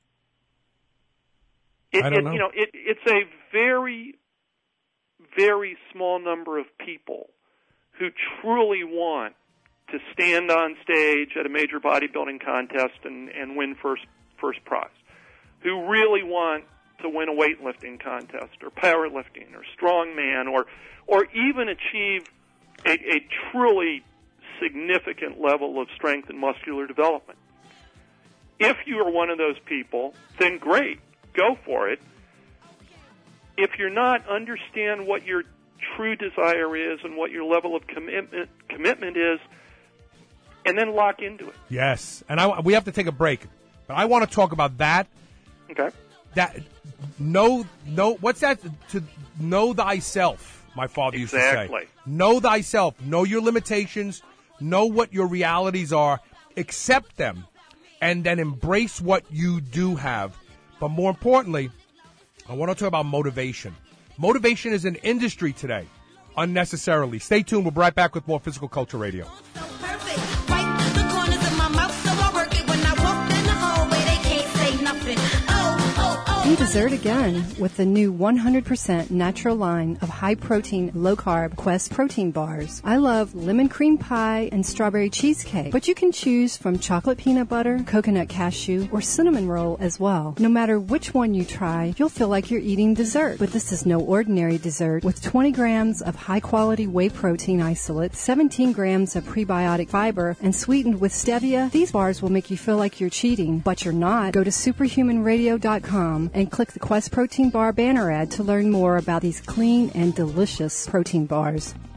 It, I don't it, know. You know, it, it's a very, very small number of people who truly want to stand on stage at a major bodybuilding contest and, and win first first prize, who really want to win a weightlifting contest or powerlifting or strongman or or even achieve a, a truly significant level of strength and muscular development. If you are one of those people, then great, go for it. If you're not, understand what your true desire is and what your level of commitment commitment is, and then lock into it. Yes, and I, we have to take a break, but I want to talk about that. Okay. That know know what's that? To know thyself. My father used Exactly. to say, know thyself, know your limitations, know what your realities are, accept them, and then embrace what you do have. But more importantly, I want to talk about motivation. Motivation is an industry today, unnecessarily. Stay tuned. We'll be right back with more Physical Culture Radio. Be dessert again with the new one hundred percent natural line of high-protein, low-carb Quest protein bars. I love lemon cream pie and strawberry cheesecake, but you can choose from chocolate peanut butter, coconut cashew, or cinnamon roll as well. No matter which one you try, you'll feel like you're eating dessert. But this is no ordinary dessert. With twenty grams of high-quality whey protein isolate, seventeen grams of prebiotic fiber, and sweetened with stevia, these bars will make you feel like you're cheating, but you're not. Go to superhuman radio dot com and click the Quest Protein Bar banner ad to learn more about these clean and delicious protein bars.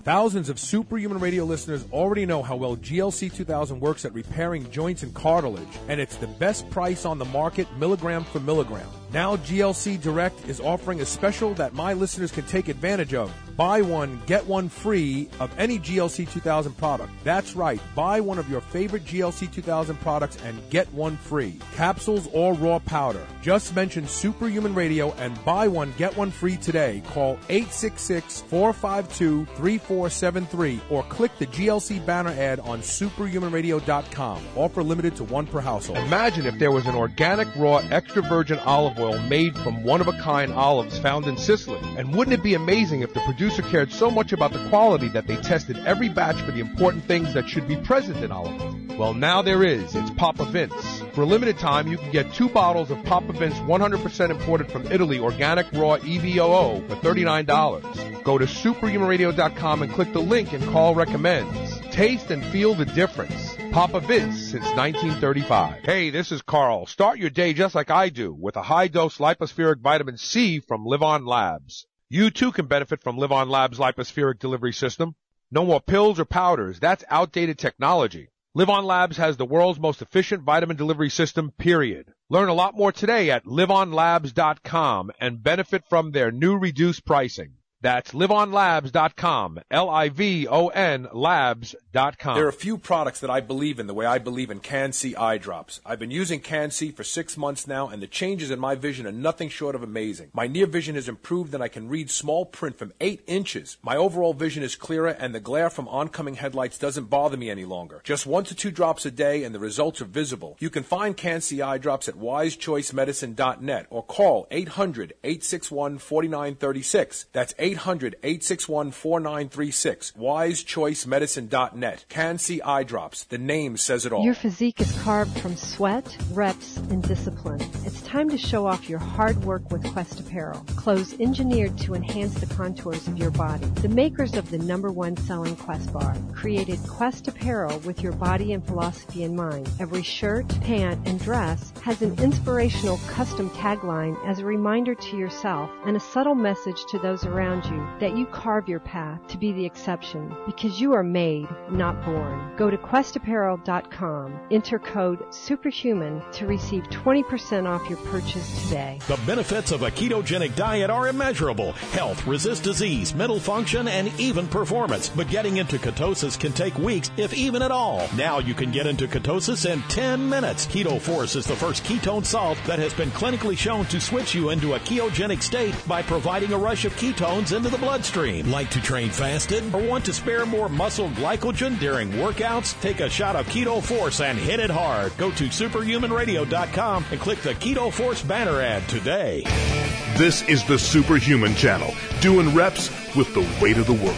Thousands of Superhuman Radio listeners already know how well G L C two thousand works at repairing joints and cartilage, and it's the best price on the market, milligram for milligram. Now G L C Direct is offering a special that my listeners can take advantage of. Buy one, get one free of any G L C two thousand product. That's right, buy one of your favorite G L C two thousand products and get one free. Capsules or raw powder. Just mention Superhuman Radio and buy one, get one free today. Call eight six six, four five two, three four seven three or click the G L C banner ad on superhuman radio dot com. Offer limited to one per household. Imagine if there was an organic, raw, extra virgin olive oil made from one-of-a-kind olives found in Sicily. And wouldn't it be amazing if the producer cared so much about the quality that they tested every batch for the important things that should be present in olive oil? Well, now there is. It's Papa Vince. For a limited time, you can get two bottles of Papa Vince one hundred percent imported from Italy organic raw E V O O for thirty-nine dollars. Go to superhuman radio dot com and click the link and call recommends. Taste and feel the difference. Papa Vince since nineteen thirty-five. Hey, this is Carl. Start your day just like I do with a high-dose lipospheric vitamin C from Live On Labs. You too can benefit from Live On Labs' lipospheric delivery system. No more pills or powders. That's outdated technology. Live On Labs has the world's most efficient vitamin delivery system, period. Learn a lot more today at live on labs dot com and benefit from their new reduced pricing. That's live on labs dot com, L I V O N labs dot com. There are a few products that I believe in the way I believe in Can-C eye drops. I've been using Can-C for six months now, and the changes in my vision are nothing short of amazing. My near vision has improved, and I can read small print from eight inches. My overall vision is clearer, and the glare from oncoming headlights doesn't bother me any longer. Just one to two drops a day, and the results are visible. You can find Can-C eye drops at wise choice medicine dot net or call eight hundred, eight six one, four nine three six. That's eight hundred, eight six one, four nine three six. wise choice medicine dot net. Can-C eye drops. The name says it all. Your physique is carved from sweat, reps, and discipline. It's time to show off your hard work with Quest Apparel. Clothes engineered to enhance the contours of your body. The makers of the number one selling Quest bar created Quest Apparel with your body and philosophy in mind. Every shirt, pant, and dress has an inspirational custom tagline as a reminder to yourself and a subtle message to those around you that you carve your path to be the exception because you are made, not born. Go to quest apparel dot com, enter code SUPERHUMAN to receive twenty percent off your purchase today. The benefits of a ketogenic diet are immeasurable. Health, resist disease, mental function, and even performance. But getting into ketosis can take weeks, if even at all. Now you can get into ketosis in ten minutes. Keto Force is the first ketone salt that has been clinically shown to switch you into a ketogenic state by providing a rush of ketones into the bloodstream. Like to train fasted or want to spare more muscle glycogen during workouts? Take a shot of Keto Force and hit it hard. Go to superhuman radio dot com and click the Keto Force banner ad today. This is the Superhuman Channel, doing reps with the weight of the world.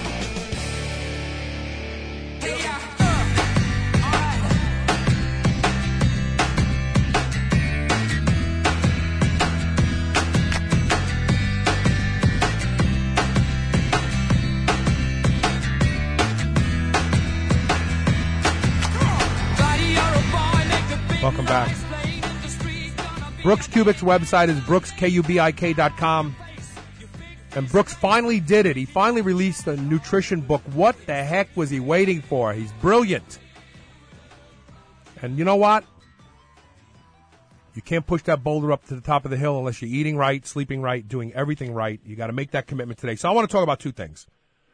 Welcome back. Brooks Kubik's website is brooks kubik dot com. And Brooks finally did it. He finally released a nutrition book. What the heck was he waiting for? He's brilliant. And you know what? You can't push that boulder up to the top of the hill unless you're eating right, sleeping right, doing everything right. You got to make that commitment today. So I want to talk about two things.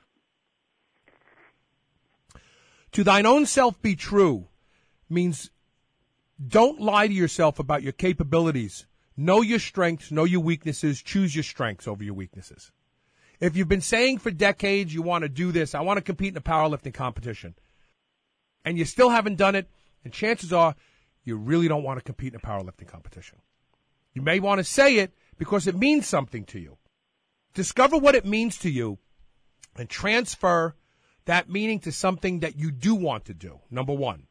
To thine own self be true means don't lie to yourself about your capabilities. Know your strengths, know your weaknesses, choose your strengths over your weaknesses. If you've been saying for decades you want to do this, I want to compete in a powerlifting competition, and you still haven't done it, and chances are you really don't want to compete in a powerlifting competition. You may want to say it because it means something to you. Discover what it means to you and transfer that meaning to something that you do want to do, number one.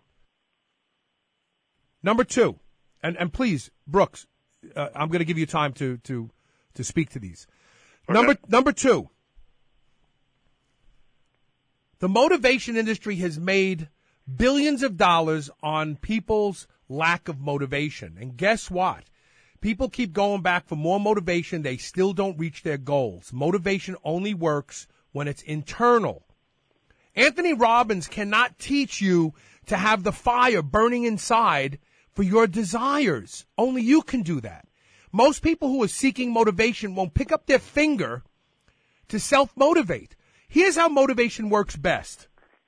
Number two, and, and please, Brooks, uh, I'm going to give you time to, to, to speak to these. Okay. Number, number two, the motivation industry has made billions of dollars on people's lack of motivation. And guess what? People keep going back for more motivation. They still don't reach their goals. Motivation only works when it's internal. Anthony Robbins cannot teach you to have the fire burning inside for your desires. Only you can do that. Most people who are seeking motivation won't pick up their finger to self-motivate. Here's how motivation works best.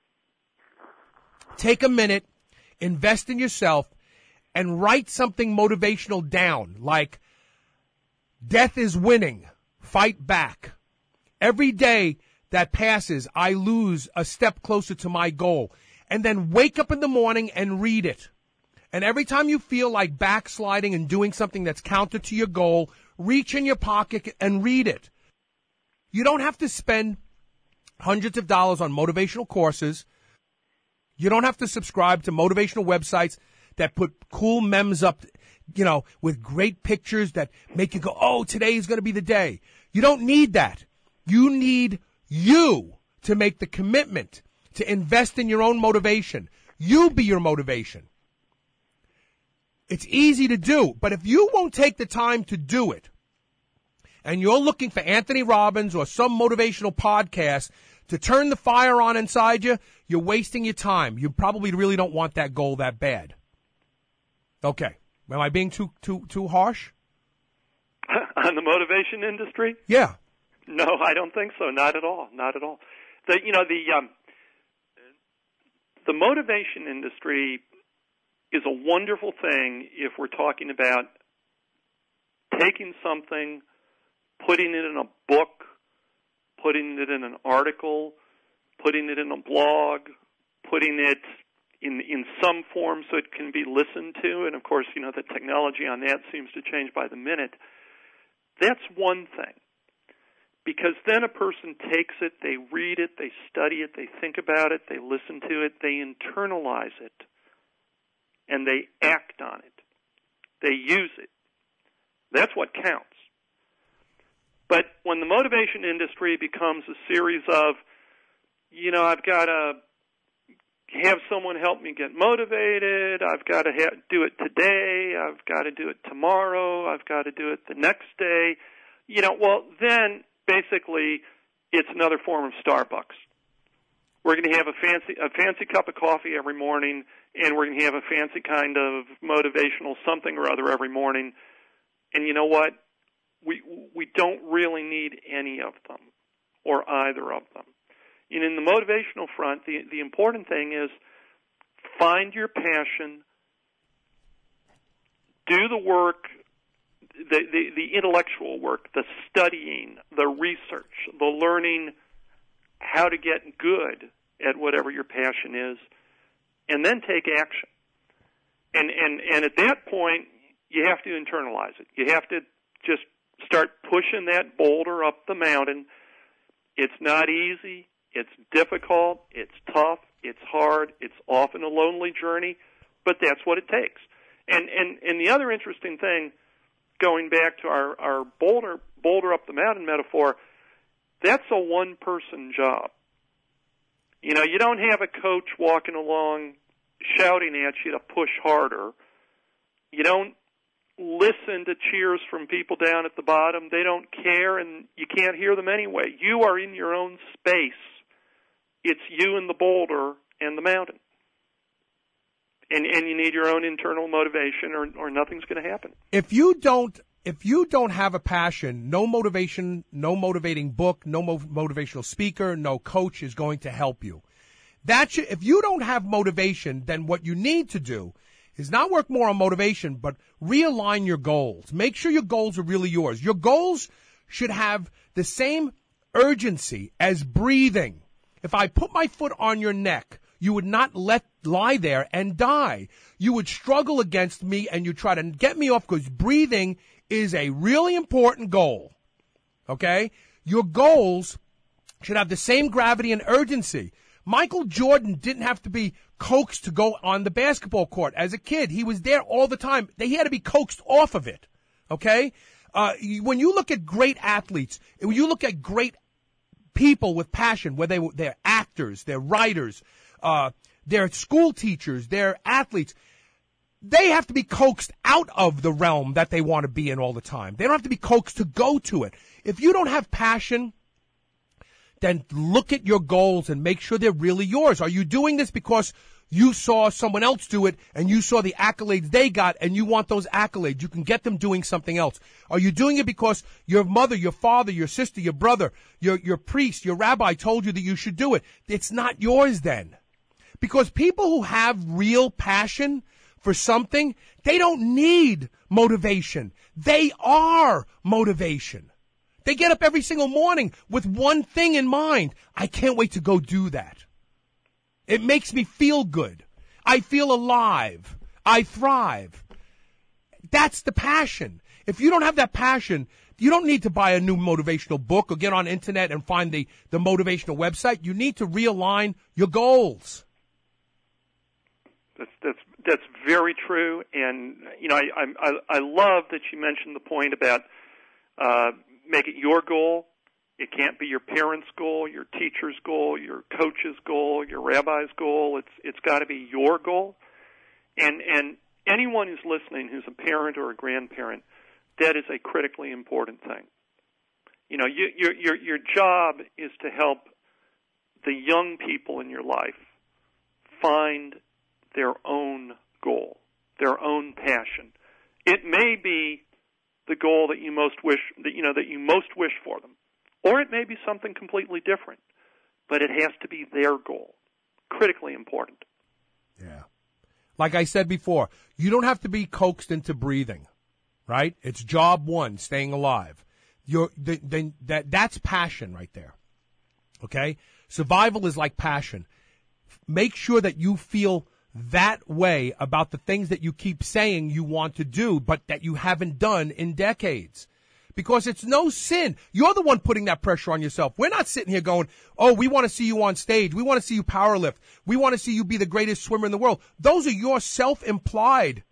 Take a minute, invest in yourself, and write something motivational down, like, death is winning, fight back. Every day that passes, I lose a step closer to my goal. And then wake up in the morning and read it. And every time you feel like backsliding and doing something that's counter to your goal, reach in your pocket and read it. You don't have to spend hundreds of dollars on motivational courses. You don't have to subscribe to motivational websites that put cool memes up, you know, with great pictures that make you go, oh, today is going to be the day. You don't need that. You need you to make the commitment to invest in your own motivation. You be your motivation. It's easy to do, but if you won't take the time to do it, and you're looking for Anthony Robbins or some motivational podcast to turn the fire on inside you, you're wasting your time. You probably really don't want that goal that bad. Okay. Am I being too too too harsh? On the motivation industry? Yeah. No, I don't think so. Not at all. Not at all. The you know the um, the motivation industry is a wonderful thing if we're talking about taking something, putting it in a book, putting it in an article, putting it in a blog, putting it in in some form so it can be listened to. And, of course, you know, the technology on that seems to change by the minute. That's one thing. Because then a person takes it, they read it, they study it, they think about it, they listen to it, they internalize it, and they act on it. They use it. That's what counts. But when the motivation industry becomes a series of, you know, I've got to have someone help me get motivated, I've got to ha- do it today, I've got to do it tomorrow, I've got to do it the next day, you know, well, then basically it's another form of Starbucks. We're going to have a fancy a fancy cup of coffee every morning, and we're going to have a fancy kind of motivational something or other every morning. And you know what? We we don't really need any of them, or either of them. And in the motivational front, the the important thing is find your passion, do the work, the, the, the intellectual work, the studying, the research, the learning how to get good at whatever your passion is, and then take action. And, and, and at that point, you have to internalize it. You have to just start pushing that boulder up the mountain. It's not easy. It's difficult. It's tough. It's hard. It's often a lonely journey, but that's what it takes. And, and, and the other interesting thing, going back to our, our boulder, boulder up the mountain metaphor, that's a one-person job. You know, you don't have a coach walking along shouting at you to push harder. You don't listen to cheers from people down at the bottom. They don't care, and you can't hear them anyway. You are in your own space. It's you and the boulder and the mountain. And, and you need your own internal motivation, or, or nothing's going to happen. If you don't, if you don't have a passion, no motivation, no motivating book, no mo- motivational speaker, no coach is going to help you. That should, if you don't have motivation, then what you need to do is not work more on motivation, but realign your goals. Make sure your goals are really yours. Your goals should have the same urgency as breathing. If I put my foot on your neck, you would not let lie there and die. You would struggle against me, and you try to get me off, because breathing is a really important goal. Okay? Your goals should have the same gravity and urgency. Michael Jordan didn't have to be coaxed to go on the basketball court. As a kid, he was there all the time. He had to be coaxed off of it. Okay? Uh, when you look at great athletes, when you look at great people with passion, where they, they're actors, they're writers, uh, they're school teachers, they're athletes, they have to be coaxed out of the realm that they want to be in all the time. They don't have to be coaxed to go to it. If you don't have passion, then look at your goals and make sure they're really yours. Are you doing this because you saw someone else do it and you saw the accolades they got and you want those accolades? You can get them doing something else. Are you doing it because your mother, your father, your sister, your brother, your, your priest, your rabbi told you that you should do it? It's not yours then. Because people who have real passion for something, they don't need motivation. They are motivation. They get up every single morning with one thing in mind. I can't wait to go do that. It makes me feel good. I feel alive. I thrive. That's the passion. If you don't have that passion, you don't need to buy a new motivational book or get on internet and find the, the motivational website. You need to realign your goals. That's that's that's very true, and you know I I I love that you mentioned the point about uh, make it your goal. It can't be your parents' goal, your teacher's goal, your coach's goal, your rabbi's goal. It's it's got to be your goal, and and anyone who's listening, who's a parent or a grandparent, that is a critically important thing. You know, you, your your your job is to help the young people in your life find their own goal, their own passion. It may be the goal that you most wish that you know that you most wish for them, or it may be something completely different. But it has to be their goal. Critically important. Yeah. Like I said before, you don't have to be coaxed into breathing, right? It's job one, staying alive. You're the, the, that that's passion right there. Okay? Survival is like passion. Make sure that you feel that way about the things that you keep saying you want to do, but that you haven't done in decades. Because it's no sin. You're the one putting that pressure on yourself. We're not sitting here going, oh, we want to see you on stage. We want to see you power lift. We want to see you be the greatest swimmer in the world. Those are your self-implied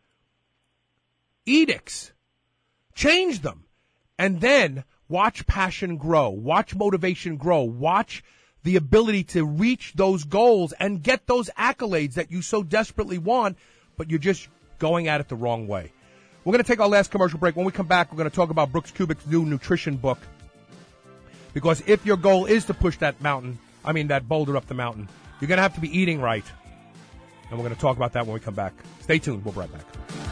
edicts. Change them. And then watch passion grow. Watch motivation grow. Watch the ability to reach those goals and get those accolades that you so desperately want, but you're just going at it the wrong way. We're going to take our last commercial break. When we come back, we're going to talk about Brooks Kubik's new nutrition book. Because if your goal is to push that mountain, I mean that boulder up the mountain, you're going to have to be eating right. And we're going to talk about that when we come back. Stay tuned. We'll be right back.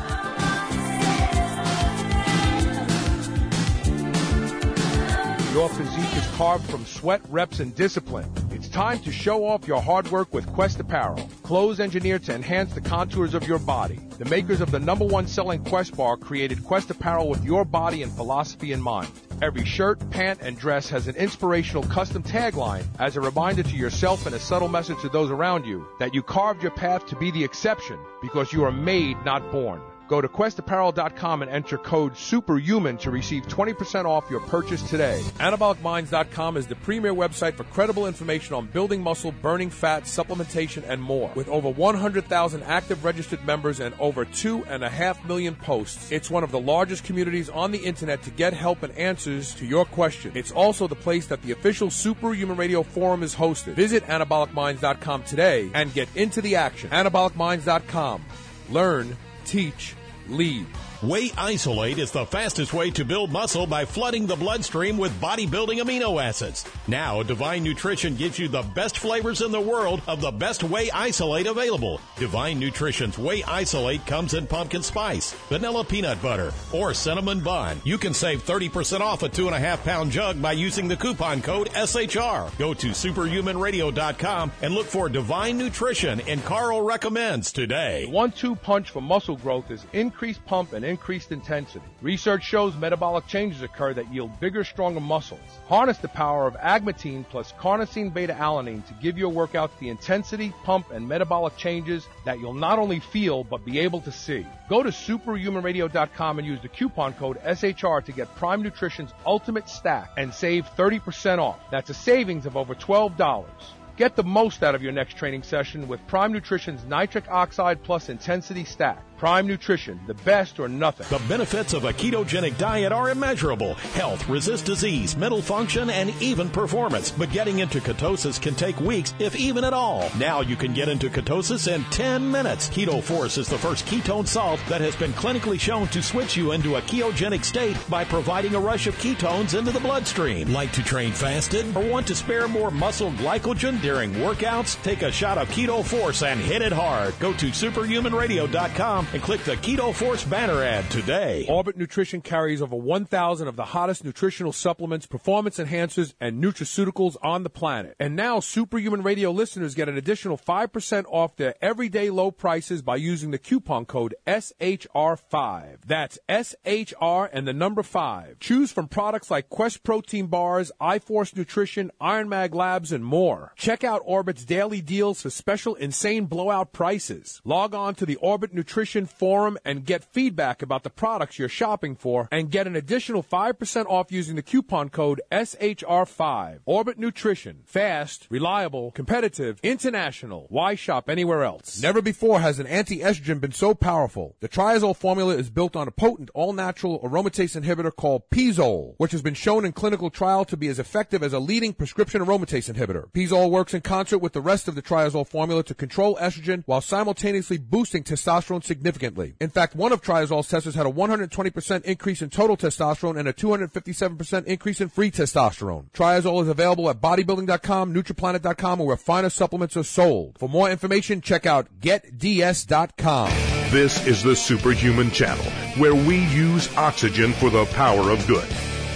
Your physique is carved from sweat, reps, and discipline. It's time to show off your hard work with Quest Apparel. Clothes engineered to enhance the contours of your body. The makers of the number one selling Quest bar created Quest Apparel with your body and philosophy in mind. Every shirt, pant, and dress has an inspirational custom tagline as a reminder to yourself and a subtle message to those around you that you carved your path to be the exception because you are made, not born. Go to quest apparel dot com and enter code SUPERHUMAN to receive twenty percent off your purchase today. anabolic minds dot com is the premier website for credible information on building muscle, burning fat, supplementation, and more. With over one hundred thousand active registered members and over two and a half million posts, it's one of the largest communities on the internet to get help and answers to your questions. It's also the place that the official Superhuman Radio Forum is hosted. Visit anabolic minds dot com today and get into the action. anabolic minds dot com. Learn, teach, lead. Whey Isolate is the fastest way to build muscle by flooding the bloodstream with bodybuilding amino acids. Now, Divine Nutrition gives you the best flavors in the world of the best Whey Isolate available. Divine Nutrition's Whey Isolate comes in pumpkin spice, vanilla peanut butter, or cinnamon bun. You can save thirty percent off a two and a half pound jug by using the coupon code S H R. Go to superhuman radio dot com and look for Divine Nutrition and Carl Recommends today. The one two punch for muscle growth is increased pump and increased intensity. Research shows metabolic changes occur that yield bigger, stronger muscles. Harness the power of agmatine plus carnosine beta-alanine to give your workouts the intensity, pump, and metabolic changes that you'll not only feel but be able to see. Go to superhuman radio dot com and use the coupon code S H R to get Prime Nutrition's Ultimate Stack and save thirty percent off. That's a savings of over twelve dollars. Get the most out of your next training session with Prime Nutrition's Nitric Oxide Plus Intensity Stack. Prime Nutrition, the best or nothing. The benefits of a ketogenic diet are immeasurable. Health, resist disease, mental function, and even performance. But getting into ketosis can take weeks, if even at all. Now you can get into ketosis in ten minutes. Keto Force is the first ketone salt that has been clinically shown to switch you into a ketogenic state by providing a rush of ketones into the bloodstream. Like to train fasted or want to spare more muscle glycogen during workouts? Take a shot of Keto Force and hit it hard. Go to superhuman radio dot com and click the Keto Force banner ad today. Orbit Nutrition carries over one thousand of the hottest nutritional supplements, performance enhancers, and nutraceuticals on the planet. And now Superhuman Radio listeners get an additional five percent off their everyday low prices by using the coupon code S H R five. That's S H R and the number five. Choose from products like Quest Protein Bars, iForce Nutrition, Iron Mag Labs, and more. Check out Orbit's daily deals for special insane blowout prices. Log on to the Orbit Nutrition forum and get feedback about the products you're shopping for and get an additional five percent off using the coupon code S H R five. Orbit Nutrition. Fast, reliable, competitive, international. Why shop anywhere else? Never before has an anti-estrogen been so powerful. The Triazole formula is built on a potent all-natural aromatase inhibitor called Pizole, which has been shown in clinical trial to be as effective as a leading prescription aromatase inhibitor. Pizole works in concert with the rest of the Triazole formula to control estrogen while simultaneously boosting testosterone significantly. In fact, one of Triazole's testers had a one hundred twenty percent increase in total testosterone and a two hundred fifty-seven percent increase in free testosterone. Triazole is available at bodybuilding dot com, Nutriplanet dot com, or where finer supplements are sold. For more information, check out get D S dot com. This is the Superhuman Channel, where we use oxygen for the power of good.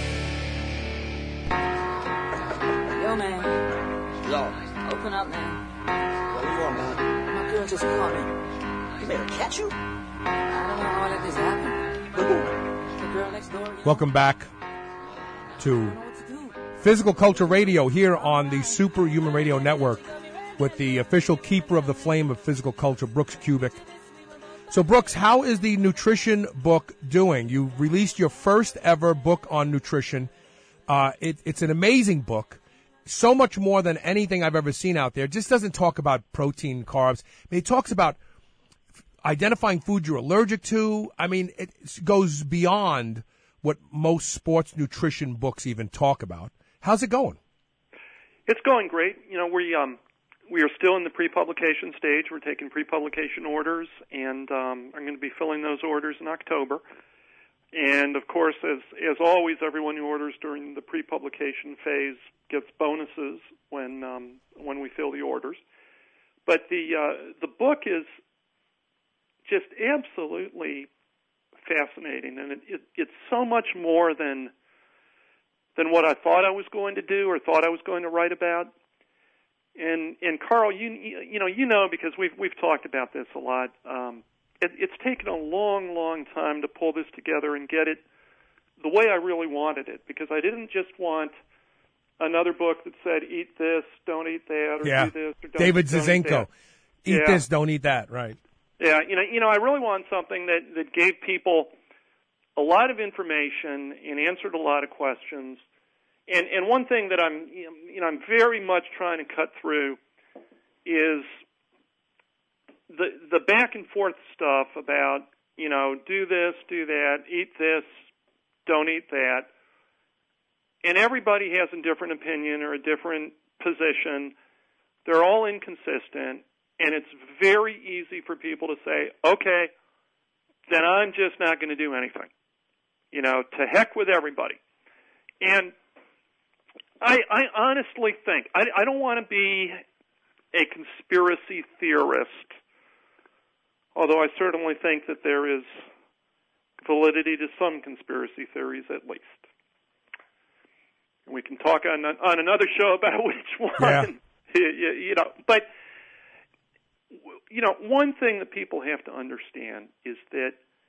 Yo, man. Yo. Open up, man. What do you want, man? My girl just caught me. You made her catch you? I don't know how I let this happen. The girl next door. Welcome back to Physical Culture Radio here on the Superhuman Radio Network with the official keeper of the flame of physical culture, Brooks Kubik. So, Brooks, how is the nutrition book doing? You released your first ever book on nutrition. Uh, it, it's an amazing book. So much more than anything I've ever seen out there. It just doesn't talk about protein, carbs. I mean, it talks about identifying food you're allergic to. I mean, it goes beyond what most sports nutrition books even talk about. How's it going? It's going great. You know, we um we are still in the pre-publication stage. We're taking pre-publication orders, and um, I'm going to be filling those orders in October. And of course, as as always, everyone who orders during the pre-publication phase gets bonuses when um, when we fill the orders. But the uh, the book is just absolutely fascinating, and it, it, it's so much more than than what I thought I was going to do or thought I was going to write about. And and Carl, you you know you know because we've we've talked about this a lot. Um, it, it's taken a long, long time to pull this together and get it the way I really wanted it, because I didn't just want another book that said eat this, don't eat that, or yeah. do this, or don't, David don't Zizenko. eat that. Eat Yeah. this, don't eat that, right? Yeah, you know, you know, I really want something that, that gave people a lot of information and answered a lot of questions. And and one thing that I'm you know I'm very much trying to cut through is the the back and forth stuff about, you know, do this, do that, eat this, don't eat that. And everybody has a different opinion or a different position. They're all inconsistent. And it's very easy for people to say, okay, then I'm just not going to do anything. You know, to heck with everybody. And I, I honestly think, I, I don't want to be a conspiracy theorist, although I certainly think that there is validity to some conspiracy theories at least. We can talk on on another show about which one. Yeah. you, you know, but you know, one thing that people have to understand is that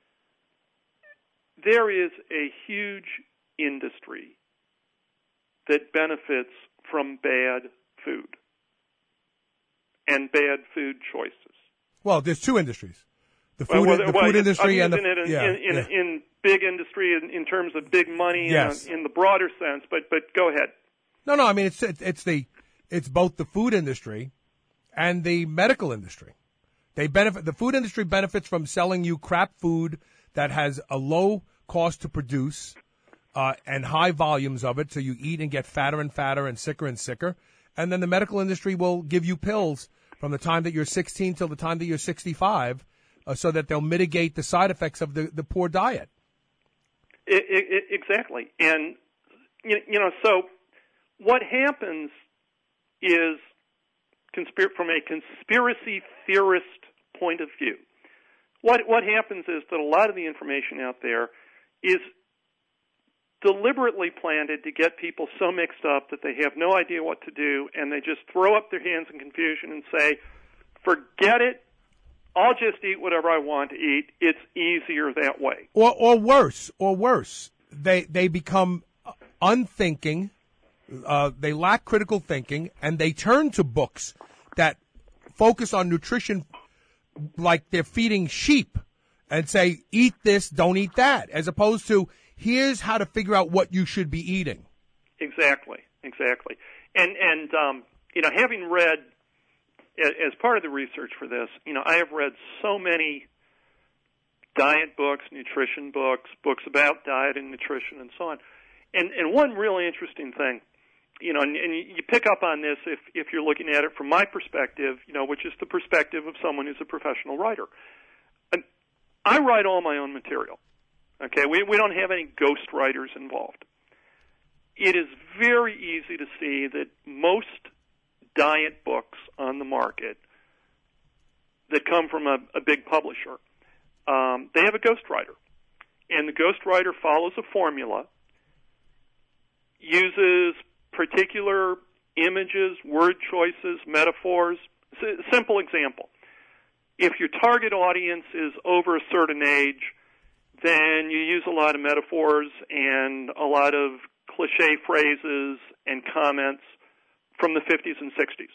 there is a huge industry that benefits from bad food and bad food choices. Well, there's two industries. The Well, food, well, the well, food it's- industry I'm and the... using it in, yeah, in, in, yeah. in big industry in, in terms of big money Yes. in, in the broader sense, but but go ahead. No, no, I mean, it's it's the it's both the food industry and the medical industry. They benefit. The food industry benefits from selling you crap food that has a low cost to produce uh, and high volumes of it, so you eat and get fatter and fatter and sicker and sicker. And then the medical industry will give you pills from the time that you're sixteen till the time that you're sixty-five, uh, so that they'll mitigate the side effects of the, the poor diet. It, it, exactly. And, you, you know, so what happens is, conspir- from a conspiracy theorist point of view, what what happens is that a lot of the information out there is deliberately planted to get people so mixed up that they have no idea what to do, and they just throw up their hands in confusion and say, forget it, I'll just eat whatever I want to eat. It's easier that way. Or or worse, or worse, they they become unthinking, uh, they lack critical thinking, and they turn to books that focus on nutrition like they're feeding sheep and say, eat this, don't eat that, as opposed to, here's how to figure out what you should be eating. Exactly, exactly. And, and um, you know, having read, as part of the research for this, you know, I have read so many diet books, nutrition books, books about diet and nutrition and so on. And, and one really interesting thing, you know, and, and you pick up on this if, if you're looking at it from my perspective, you know, which is the perspective of someone who's a professional writer. And I write all my own material. Okay, we, we don't have any ghost writers involved. It is very easy to see that most diet books on the market that come from a, a big publisher, um, they have a ghostwriter. And the ghostwriter follows a formula, uses particular images, word choices, metaphors. S- simple example. If your target audience is over a certain age, then you use a lot of metaphors and a lot of cliche phrases and comments from the fifties and sixties.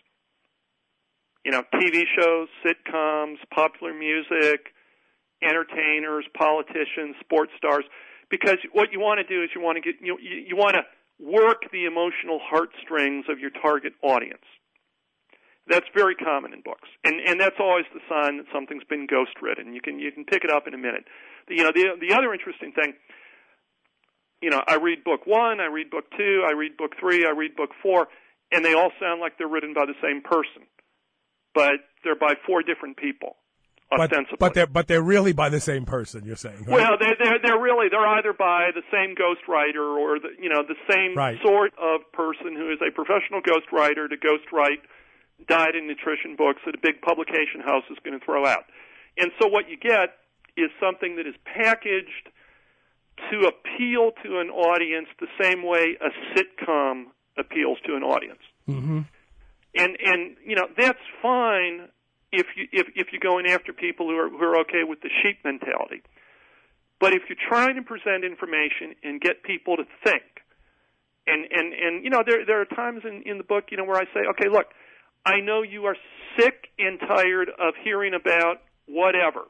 You know, T V shows, sitcoms, popular music, entertainers, politicians, sports stars. Because what you want to do is you want to get you you, you want to work the emotional heartstrings of your target audience. That's very common in books, and and that's always the sign that something's been ghost written. You can you can pick it up in a minute. The, you know, the the other interesting thing, you know, I read book one, I read book two, I read book three, I read book four, and they all sound like they're written by the same person, but they're by four different people, ostensibly. But, but they're but they're really by the same person. You're saying, right? Well, they're they're they're really they're either by the same ghostwriter or the you know the same right. sort of person who is a professional ghostwriter to ghostwrite diet and nutrition books that a big publication house is going to throw out. And so what you get is something that is packaged to appeal to an audience the same way a sitcom appeals to an audience. Mm-hmm. And and you know that's fine if you if if you're going after people who are who are okay with the sheep mentality. But if you're trying to present information and get people to think, and and and you know there there are times in in the book you know where I say, okay, look, I know you are sick and tired of hearing about whatever,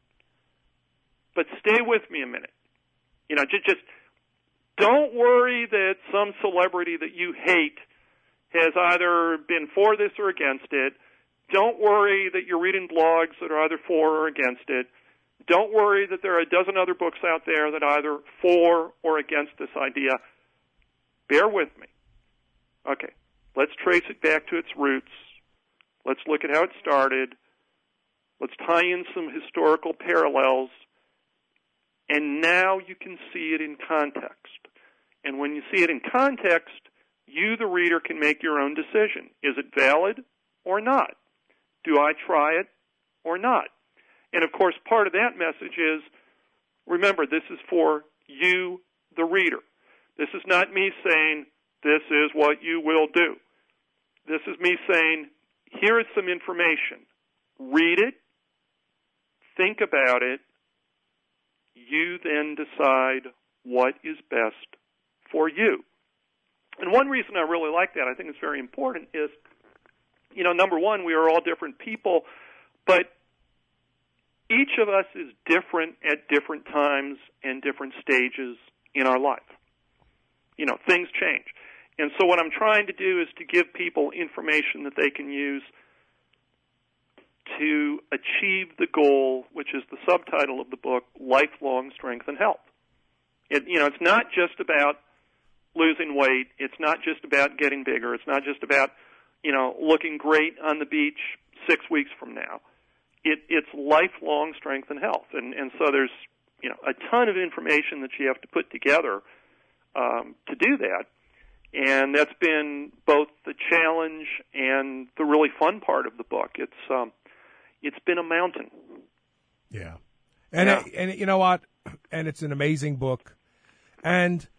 but stay with me a minute. You know, just, just don't worry that some celebrity that you hate has either been for this or against it. Don't worry that you're reading blogs that are either for or against it. Don't worry that there are a dozen other books out there that are either for or against this idea. Bear with me. Okay. Let's trace it back to its roots. Let's look at how it started. Let's tie in some historical parallels. And now you can see it in context. And when you see it in context, you, the reader, can make your own decision. Is it valid or not? Do I try it or not? And, of course, part of that message is, remember, this is for you, the reader. This is not me saying, this is what you will do. This is me saying, here is some information. Read it. Think about it. You then decide what is best for you. And one reason I really like that, I think it's very important, is, you know, number one, we are all different people, but each of us is different at different times and different stages in our life. You know, things change. And so what I'm trying to do is to give people information that they can use to achieve the goal, which is the subtitle of the book, Lifelong Strength and Health. It, you know, it's not just about losing weight. It's not just about getting bigger. It's not just about, you know, looking great on the beach six weeks from now. It, it's lifelong strength and health. And, and so there's, you know, a ton of information that you have to put together um, to do that. And that's been both the challenge and the really fun part of the book. It's um, it's been a mountain. Yeah, and yeah. It, and you know what? And it's an amazing book, and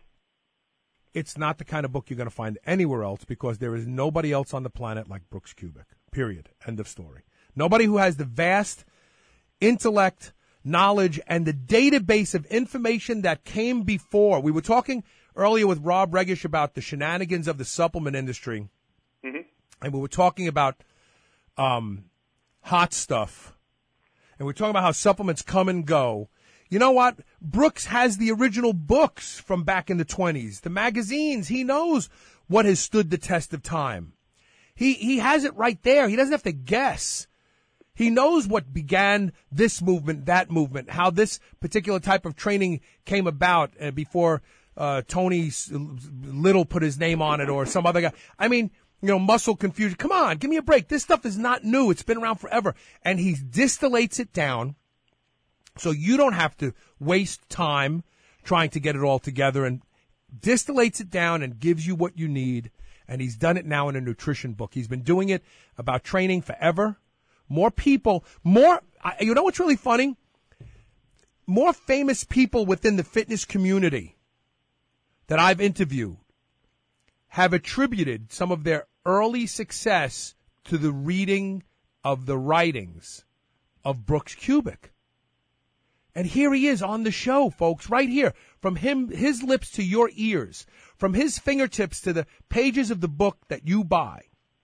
it's not the kind of book you're going to find anywhere else because there is nobody else on the planet like Brooks Kubik. Period. End of story. Nobody who has the vast intellect, knowledge, and the database of information that came before. We were talking earlier with Rob Regish about the shenanigans of the supplement industry, mm-hmm. and we were talking about um, hot stuff, and we we're talking about how supplements come and go. You know what? Brooks has the original books from back in the twenties, the magazines. He knows what has stood the test of time. He he has it right there. He doesn't have to guess. He knows what began this movement, that movement, how this particular type of training came about uh, before uh, Tony Little put his name on it or some other guy. I mean, you know, muscle confusion. Come on, give me a break. This stuff is not new. It's been around forever. And he distillates it down so you don't have to waste time trying to get it all together, and distillates it down and gives you what you need. And he's done it now in a nutrition book. He's been doing it about training forever. More people, more, you know what's really funny? More famous people within the fitness community that I've interviewed have attributed some of their early success to the reading of the writings of Brooks Kubik. And here he is on the show, folks, right here, from him, his lips to your ears, from his fingertips to the pages of the book that you buy.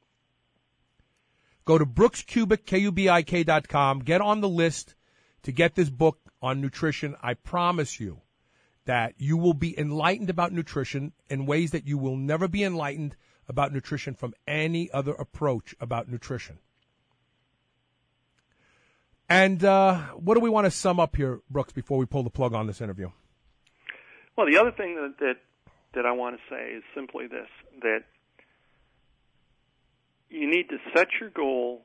Go to Brooks Kubik, K U B I K dot com. Get on the list to get this book on nutrition. I promise you that you will be enlightened about nutrition in ways that you will never be enlightened about nutrition from any other approach about nutrition. And uh, what do we want to sum up here, Brooks, before we pull the plug on this interview? Well, the other thing that that, that I want to say is simply this, that you need to set your goal,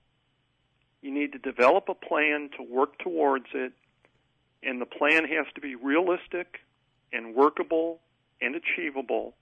you need to develop a plan to work towards it, and the plan has to be realistic and workable and achievable.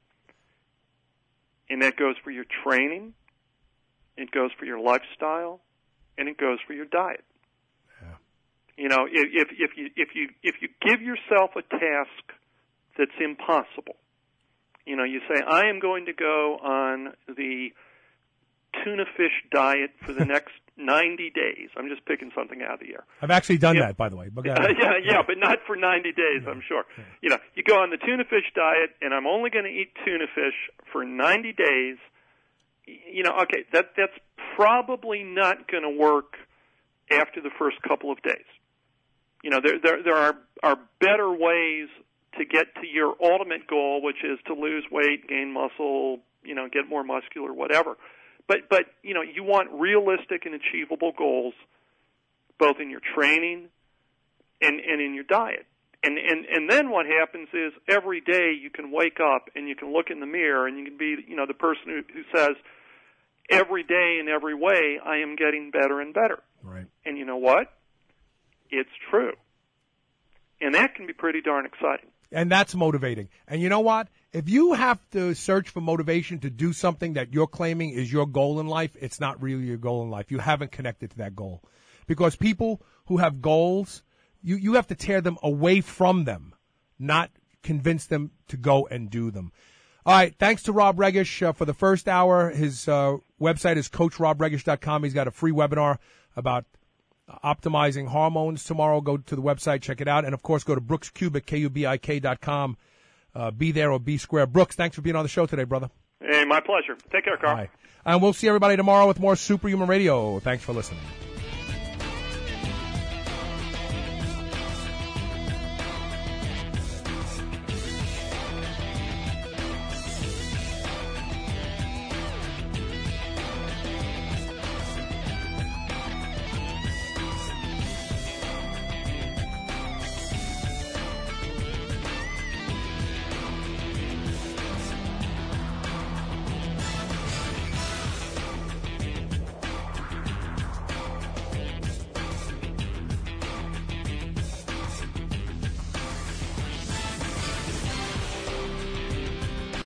And that goes for your training, it goes for your lifestyle, and it goes for your diet. Yeah. You know, if if you if you if you give yourself a task that's impossible, you know, you say, I am going to go on the tuna fish diet for the next ninety days. I'm just picking something out of the air. I've actually done yeah. that, by the way. But yeah, yeah, yeah, but not for ninety days, I'm sure. Yeah. You know, you go on the tuna fish diet, and I'm only going to eat tuna fish for ninety days. You know, okay, that that's probably not going to work after the first couple of days. You know, there there there are are better ways to get to your ultimate goal, which is to lose weight, gain muscle, you know, get more muscular, whatever. But, but you know, you want realistic and achievable goals, both in your training and, and in your diet. And, and, and then what happens is every day you can wake up and you can look in the mirror and you can be, you know, the person who, who says, every day in every way I am getting better and better. Right. And you know what? It's true. And that can be pretty darn exciting. And that's motivating. And you know what? If you have to search for motivation to do something that you're claiming is your goal in life, it's not really your goal in life. You haven't connected to that goal. Because people who have goals, you, you have to tear them away from them, not convince them to go and do them. All right. Thanks to Rob Regish uh, for the first hour. His uh, website is coach rob regish dot com. He's got a free webinar about optimizing hormones tomorrow. Go to the website, check it out. And, of course, go to Brooks Kubik, K U B I K dot com. Uh, be there or be square. Brooks, thanks for being on the show today, brother. Hey, my pleasure. Take care, Carl. All right. And we'll see everybody tomorrow with more Superhuman Radio. Thanks for listening.